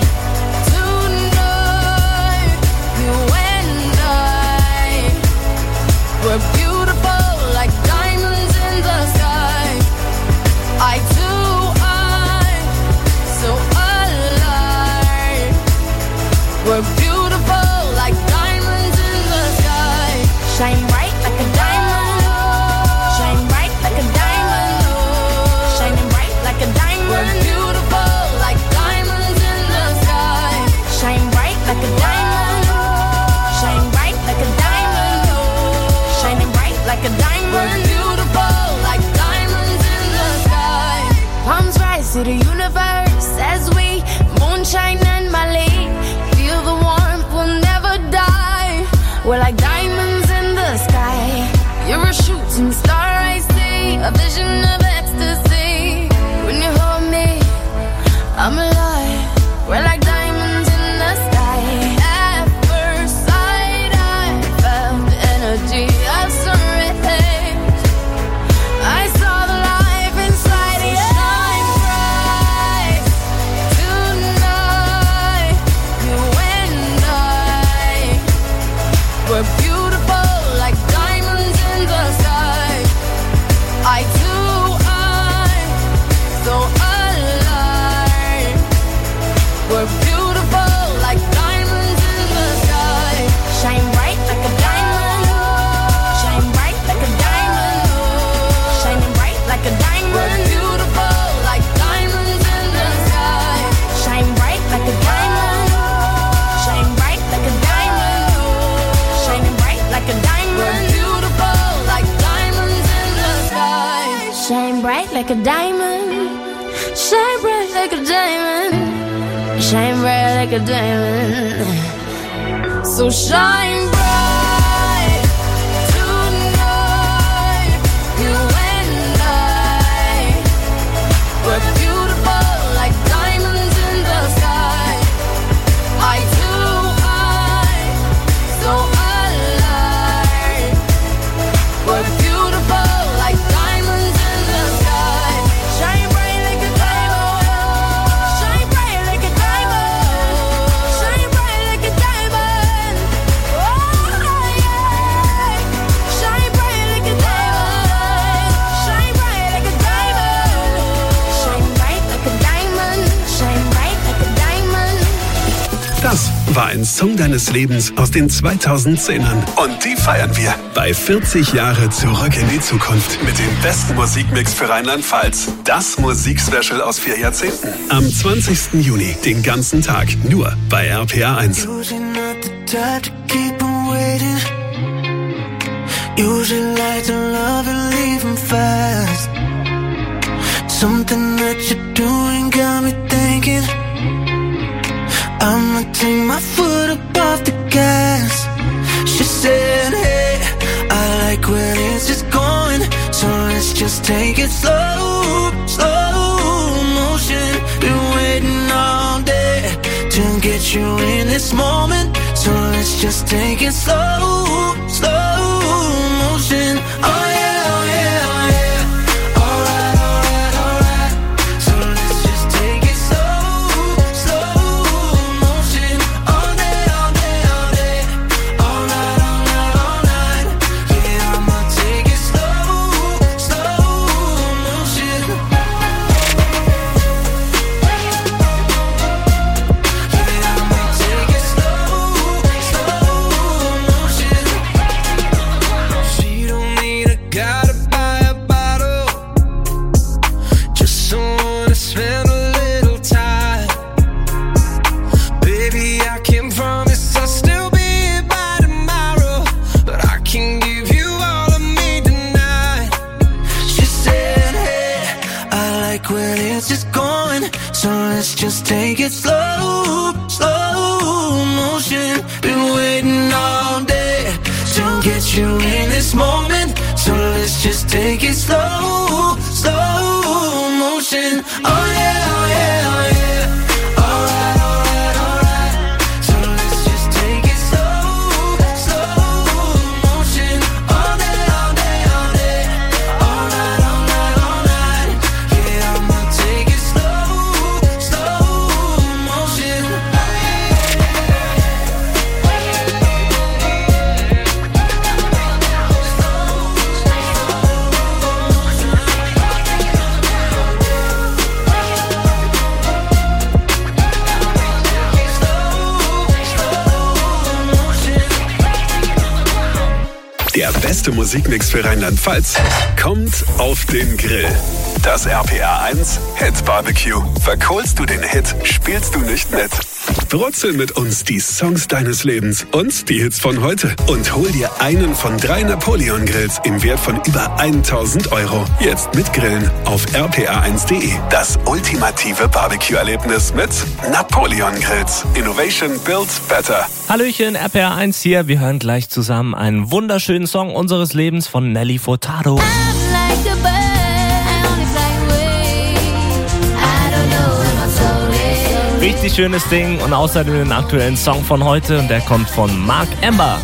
tonight. You and I, we're beautiful like diamonds in the sky. I so alive. We're beautiful like diamonds in the sky. Shine bright like a diamond. Shine bright like a diamond. Shining bright like a diamond. We're beautiful like diamonds in the sky. Shine bright like a diamond. Shine bright like a diamond. Shining bright like a diamond. We're beautiful like diamonds in the sky. Palms rise to the universe as we moonshine and Mali. Feel the warmth, we'll never die. We're like diamonds in the sky. You're a shooting star, I see, a vision of ecstasy. When you hold me, I'm alive. We're like diamonds in the sky. At first sight, I felt the energy of sun rays. I saw the life inside you. Shine bright tonight. You and I, we're beautiful like diamonds in the sky. I so alive. We're beautiful like diamonds in the sky. Shine bright like a diamond. Shine bright like a diamond. Shining bright like a diamond. We're beautiful like diamonds in the sky. Shine bright like a diamond. Shine bright like a diamond. Shining bright like a diamond. We're beautiful like diamonds in the sky. Shine bright like a diamond. Shine bright like a diamond. Shine bright like a diamond. So shine bright tonight. You and I, we're beautiful like diamonds in the sky. I so alive. We're beautiful like diamonds in the sky. Shine bright like a diamond. Shine bright like a diamond. Shine bright like a diamond. Oh yeah. Shine bright like a diamond. Shine bright like a diamond. Shine bright like a diamond. Shine bright like a diamond. Das war ein Song deines Lebens aus den 2010ern. Und die feiern wir bei 40 Jahre zurück in die Zukunft mit dem besten Musikmix für Rheinland-Pfalz. Das Musikspecial aus 4 Jahrzehnten. Am 20. Juni, den ganzen Tag, nur bei RPR 1. Usually not the type to keep 'em waiting. Usually like to love and leave 'em fast. Something that you're doing got me thinking I'ma take my foot up off the gas. She said, hey, I like where this is going, so let's just take it slow, slow motion. Been waiting all day to get you in this moment, so let's just take it slow, slow motion. Oh yeah, oh yeah, oh yeah. Alright, alright, alright. So let's just take it slow, slow motion. All day, all day, all day. All night, all night, all night. Yeah, I'ma take it slow, slow motion. Yeah, I'ma take it slow, slow motion. She don't need a So let's just take it slow, slow motion. Been waiting all day to get you in this moment. So let's just take it slow, slow motion. Oh yeah, oh yeah, oh yeah. Alright, alright, alright. So let's just take it slow, slow motion. All day, all day, all day. All night, all night, all night. Yeah, I'ma take it slow, slow motion. Der beste Musikmix für Rheinland-Pfalz kommt auf den Grill. Das RPR 1 Hit Barbecue. Verkohlst du den Hit, spielst du nicht mit. Brutzel mit uns die Songs deines Lebens und die Hits von heute. Und hol dir einen von 3 Napoleon-Grills im Wert von über 1.000 €. Jetzt mitgrillen auf rpr1.de. Das ultimative Barbecue-Erlebnis mit Napoleon-Grills. Innovation builds better. Hallöchen, RPR1 hier. Wir hören gleich zusammen einen wunderschönen Song unseres Lebens von Nelly Furtado. Richtig schönes Ding und außerdem den aktuellen Song von heute und der kommt von Mark Amber.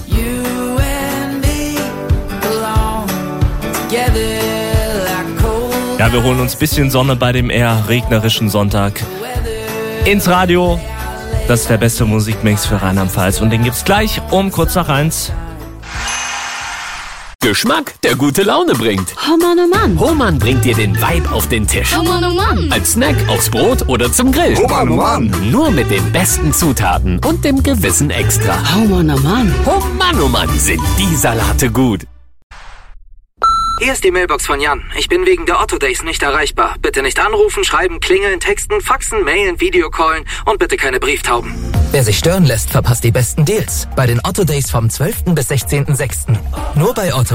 Ja, wir holen uns ein bisschen Sonne bei dem eher regnerischen Sonntag ins Radio. Das ist der beste Musikmix für Rheinland-Pfalz und den gibt's gleich um kurz nach 1. Geschmack, der gute Laune bringt. Oh Mann, oh Mann. Hohmann bringt dir den Vibe auf den Tisch. Oh Mann, oh Mann. Als Snack aufs Brot oder zum Grill. Oh Mann, oh Mann. Nur mit den besten Zutaten und dem gewissen Extra. Oh Mann, oh Mann. Oh Mann, sind die Salate gut. Hier ist die Mailbox von Jan. Ich bin wegen der Otto Days nicht erreichbar. Bitte nicht anrufen, schreiben, klingeln, texten, faxen, mailen, Videocallen und bitte keine Brieftauben. Wer sich stören lässt, verpasst die besten Deals. Bei den Otto Days vom 12. bis 16.06. Nur bei Otto.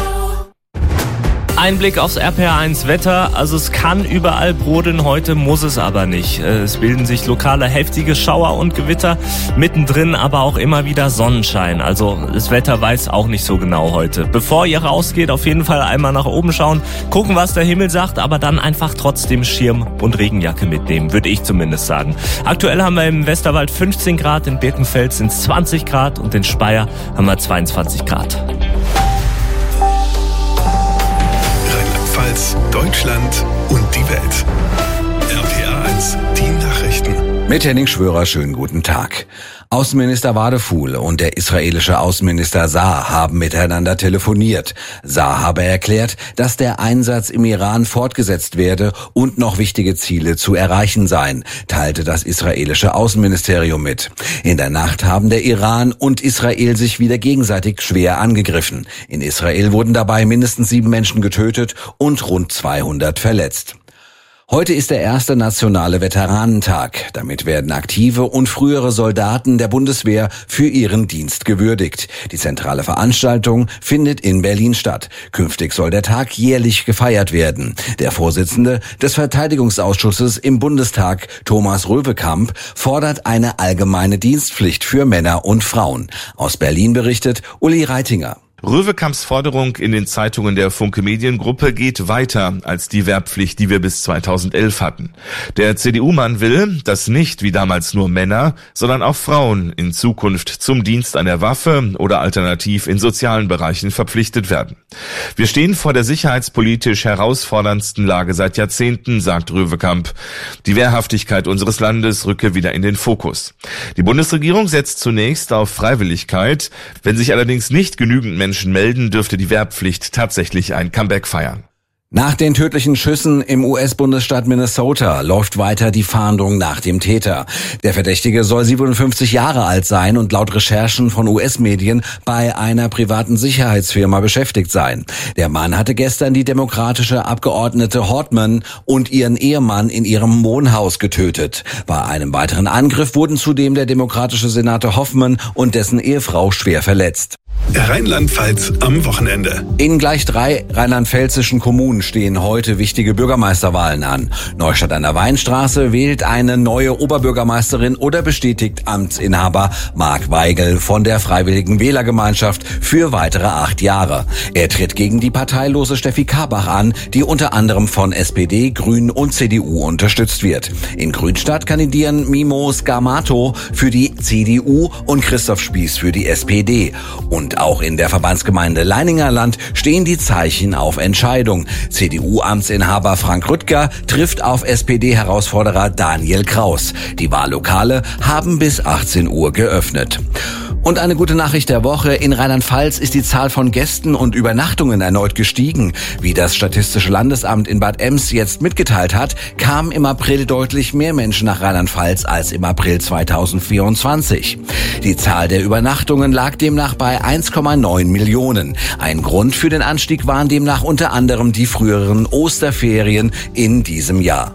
Ein Blick aufs RPR1 Wetter, also es kann überall brodeln, heute muss es aber nicht. Es bilden sich lokale heftige Schauer und Gewitter, mittendrin aber auch immer wieder Sonnenschein. Also das Wetter weiß auch nicht so genau heute. Bevor ihr rausgeht, auf jeden Fall einmal nach oben schauen, gucken, was der Himmel sagt, aber dann einfach trotzdem Schirm und Regenjacke mitnehmen, würde ich zumindest sagen. Aktuell haben wir im Westerwald 15 Grad, in Birkenfeld sind es 20 Grad und in Speyer haben wir 22 Grad. Deutschland und die Welt. RPR 1, die Nachrichten. Mit Henning Schwörer, schönen guten Tag. Außenminister Wadefuhl und der israelische Außenminister Saar haben miteinander telefoniert. Saar habe erklärt, dass der Einsatz im Iran fortgesetzt werde und noch wichtige Ziele zu erreichen seien, teilte das israelische Außenministerium mit. In der Nacht haben der Iran und Israel sich wieder gegenseitig schwer angegriffen. In Israel wurden dabei mindestens 7 Menschen getötet und rund 200 verletzt. Heute ist der erste nationale Veteranentag. Damit werden aktive und frühere Soldaten der Bundeswehr für ihren Dienst gewürdigt. Die zentrale Veranstaltung findet in Berlin statt. Künftig soll der Tag jährlich gefeiert werden. Der Vorsitzende des Verteidigungsausschusses im Bundestag, Thomas Röwekamp, fordert eine allgemeine Dienstpflicht für Männer und Frauen. Aus Berlin berichtet Uli Reitinger. Röwekamps Forderung in den Zeitungen der Funke Mediengruppe geht weiter als die Wehrpflicht, die wir bis 2011 hatten. Der CDU-Mann will, dass nicht wie damals nur Männer, sondern auch Frauen in Zukunft zum Dienst an der Waffe oder alternativ in sozialen Bereichen verpflichtet werden. Wir stehen vor der sicherheitspolitisch herausforderndsten Lage seit Jahrzehnten, sagt Röwekamp. Die Wehrhaftigkeit unseres Landes rücke wieder in den Fokus. Die Bundesregierung setzt zunächst auf Freiwilligkeit. Wenn sich allerdings nicht genügend Menschen melden, dürfte die Wehrpflicht tatsächlich ein Comeback feiern. Nach den tödlichen Schüssen im US-Bundesstaat Minnesota läuft weiter die Fahndung nach dem Täter. Der Verdächtige soll 57 Jahre alt sein und laut Recherchen von US-Medien bei einer privaten Sicherheitsfirma beschäftigt sein. Der Mann hatte gestern die demokratische Abgeordnete Hortman und ihren Ehemann in ihrem Wohnhaus getötet. Bei einem weiteren Angriff wurden zudem der demokratische Senator Hoffman und dessen Ehefrau schwer verletzt. Rheinland-Pfalz am Wochenende. In gleich 3 rheinland-pfälzischen Kommunen stehen heute wichtige Bürgermeisterwahlen an. Neustadt an der Weinstraße wählt eine neue Oberbürgermeisterin oder bestätigt Amtsinhaber Marc Weigel von der Freiwilligen Wählergemeinschaft für weitere 8 Jahre. Er tritt gegen die parteilose Steffi Karbach an, die unter anderem von SPD, Grünen und CDU unterstützt wird. In Grünstadt kandidieren Mimo Scamato für die CDU und Christoph Spieß für die SPD. Und auch in der Verbandsgemeinde Leiningerland stehen die Zeichen auf Entscheidung. CDU-Amtsinhaber Frank Rüttger trifft auf SPD-Herausforderer Daniel Kraus. Die Wahllokale haben bis 18 Uhr geöffnet. Und eine gute Nachricht der Woche: In Rheinland-Pfalz ist die Zahl von Gästen und Übernachtungen erneut gestiegen. Wie das Statistische Landesamt in Bad Ems jetzt mitgeteilt hat, kamen im April deutlich mehr Menschen nach Rheinland-Pfalz als im April 2024. Die Zahl der Übernachtungen lag demnach bei 1,9 Millionen. Ein Grund für den Anstieg waren demnach unter anderem die früheren Osterferien in diesem Jahr.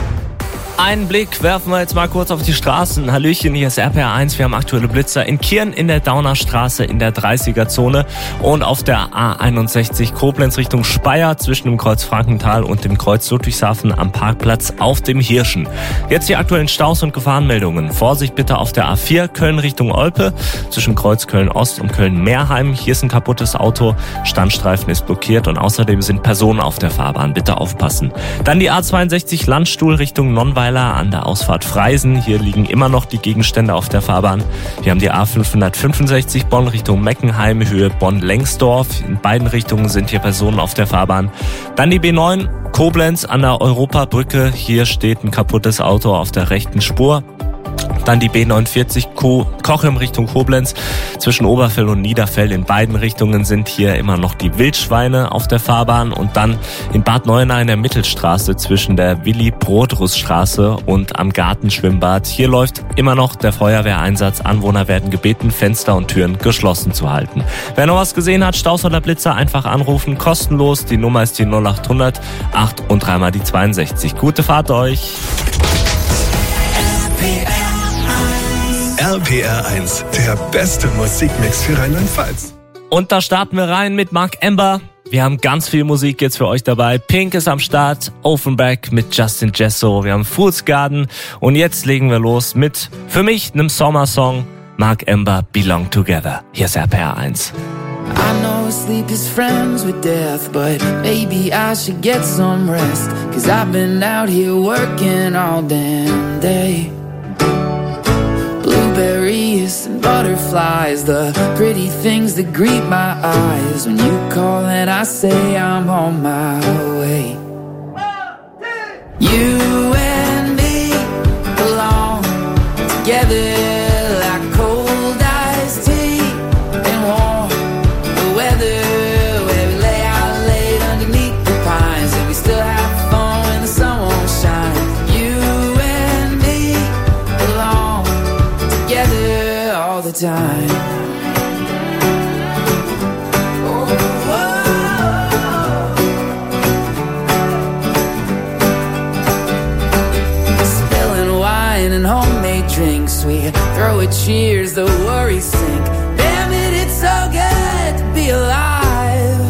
Einen Blick werfen wir jetzt mal kurz auf die Straßen. Hallöchen, hier ist RPR1. Wir haben aktuelle Blitzer in Kirn in der Daunerstraße in der 30er-Zone und auf der A61 Koblenz Richtung Speyer zwischen dem Kreuz Frankenthal und dem Kreuz Ludwigshafen am Parkplatz auf dem Hirschen. Jetzt die aktuellen Staus und Gefahrenmeldungen. Vorsicht bitte auf der A4 Köln Richtung Olpe zwischen Kreuz Köln-Ost und Köln-Meerheim. Hier ist ein kaputtes Auto, Standstreifen ist blockiert und außerdem sind Personen auf der Fahrbahn. Bitte aufpassen. Dann die A62 Landstuhl Richtung Nonnweiler an der Ausfahrt Freisen. Hier liegen immer noch die Gegenstände auf der Fahrbahn. Wir haben die A565 Bonn Richtung Meckenheim, Höhe Bonn-Lengsdorf. In beiden Richtungen sind hier Personen auf der Fahrbahn. Dann die B9 Koblenz an der Europabrücke. Hier steht ein kaputtes Auto auf der rechten Spur. Dann die B49 Cochem Richtung Koblenz zwischen Oberfell und Niederfell. In beiden Richtungen sind hier immer noch die Wildschweine auf der Fahrbahn. Und dann in Bad Neuenahr in der Mittelstraße zwischen der Willi-Brodrus-Straße und am Gartenschwimmbad. Hier läuft immer noch der Feuerwehreinsatz. Anwohner werden gebeten, Fenster und Türen geschlossen zu halten. Wer noch was gesehen hat, Staus oder Blitzer, einfach anrufen. Kostenlos. Die Nummer ist die 0800 8 und 3 mal die 62. Gute Fahrt euch. RPR1, der beste Musikmix für Rheinland-Pfalz. Und da starten wir rein mit Mark Ember. Wir haben ganz viel Musik jetzt für euch dabei. Pink ist am Start, Offenbach mit Justin Jesso. Wir haben Fool's Garden und jetzt legen wir los mit, für mich, einem Sommersong. Mark Ember, Belong Together. Hier ist RPR1. I know sleep is friends with death, but maybe I should get some rest. 'Cause I've been out here working all damn day. Blueberries and butterflies, the pretty things that greet my eyes. When you call and I say I'm on my way. You and me belong together like cold iced tea and warm the weather, where we lay out late underneath the pines and we still have fun when the sun won't shine. You and me belong together all the time. Spilling wine and homemade drinks, we throw a cheers, the worries sink. Damn it, it's so good to be alive.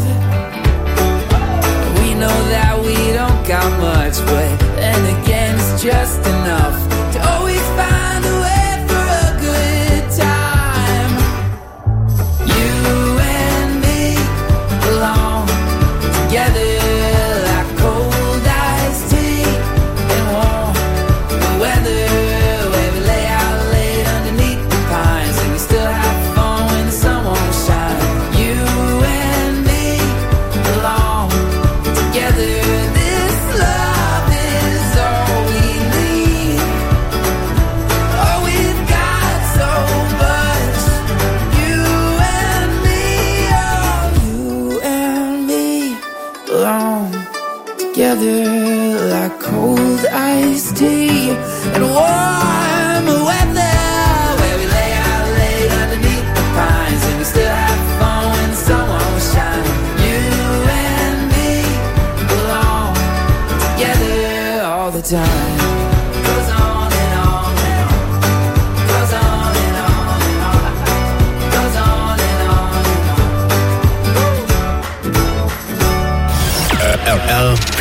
We know that we don't got much, but then again it's just enough to always find a way for a good time. You and me belong together like cold iced tea and warm the weather, where we lay out late underneath the pines and we still have fun when the sun won't shine. You and me belong together. This love is all we need. Oh, we've got so much. You and me, oh, you and me belong together like cold iced tea and warm weather, where we lay out late underneath the pines and we still have fun when the sun won't shine. You and me belong together all the time. Goes on and on and on. Goes on and on and on. Goes on and on and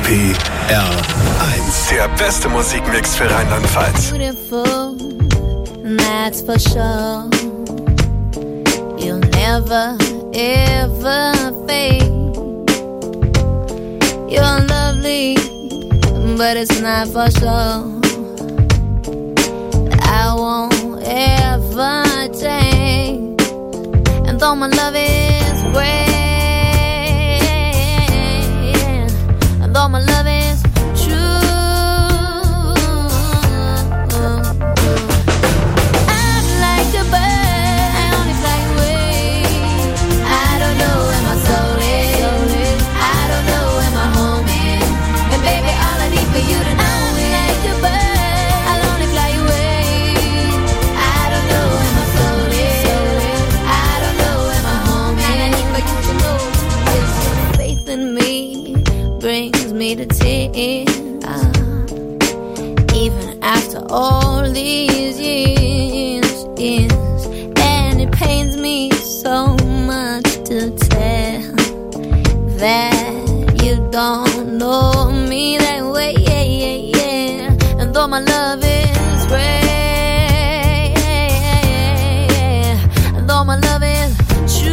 RPR1. Der beste Musikmix für Rheinland-Pfalz. Beautiful, that's for sure. You'll never, ever fade. You're lovely, but it's not for sure. I won't ever change. And though my love is great, and though my love is true, I'm like a bird, I only fly away. I don't know where my soul is, I don't know where my home is. And baby, all I need for you to know is like a bird, I'll only fly away. I don't know where my soul is, I don't know where my home is. And I need for you to know is your faith in me brings me to tears. Even after all these years, and it pains me so much to tell that you don't know me that way, and though my love is great, and though my love is true,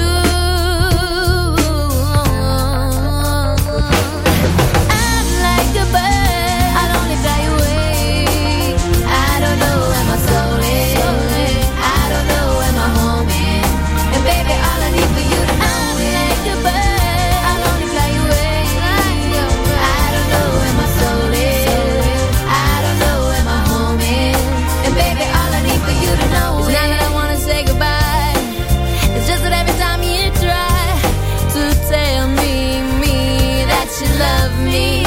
I'm like a bird, I'll only fly away. I don't know where my soul is, I don't know where my home is. And baby, all I need for you to know is like a bird, I'll only fly away. I don't know where my soul is, I don't know where my home is. And baby, all I need for you to know is not that I wanna say goodbye, it's just that every time you try to tell me that you love me,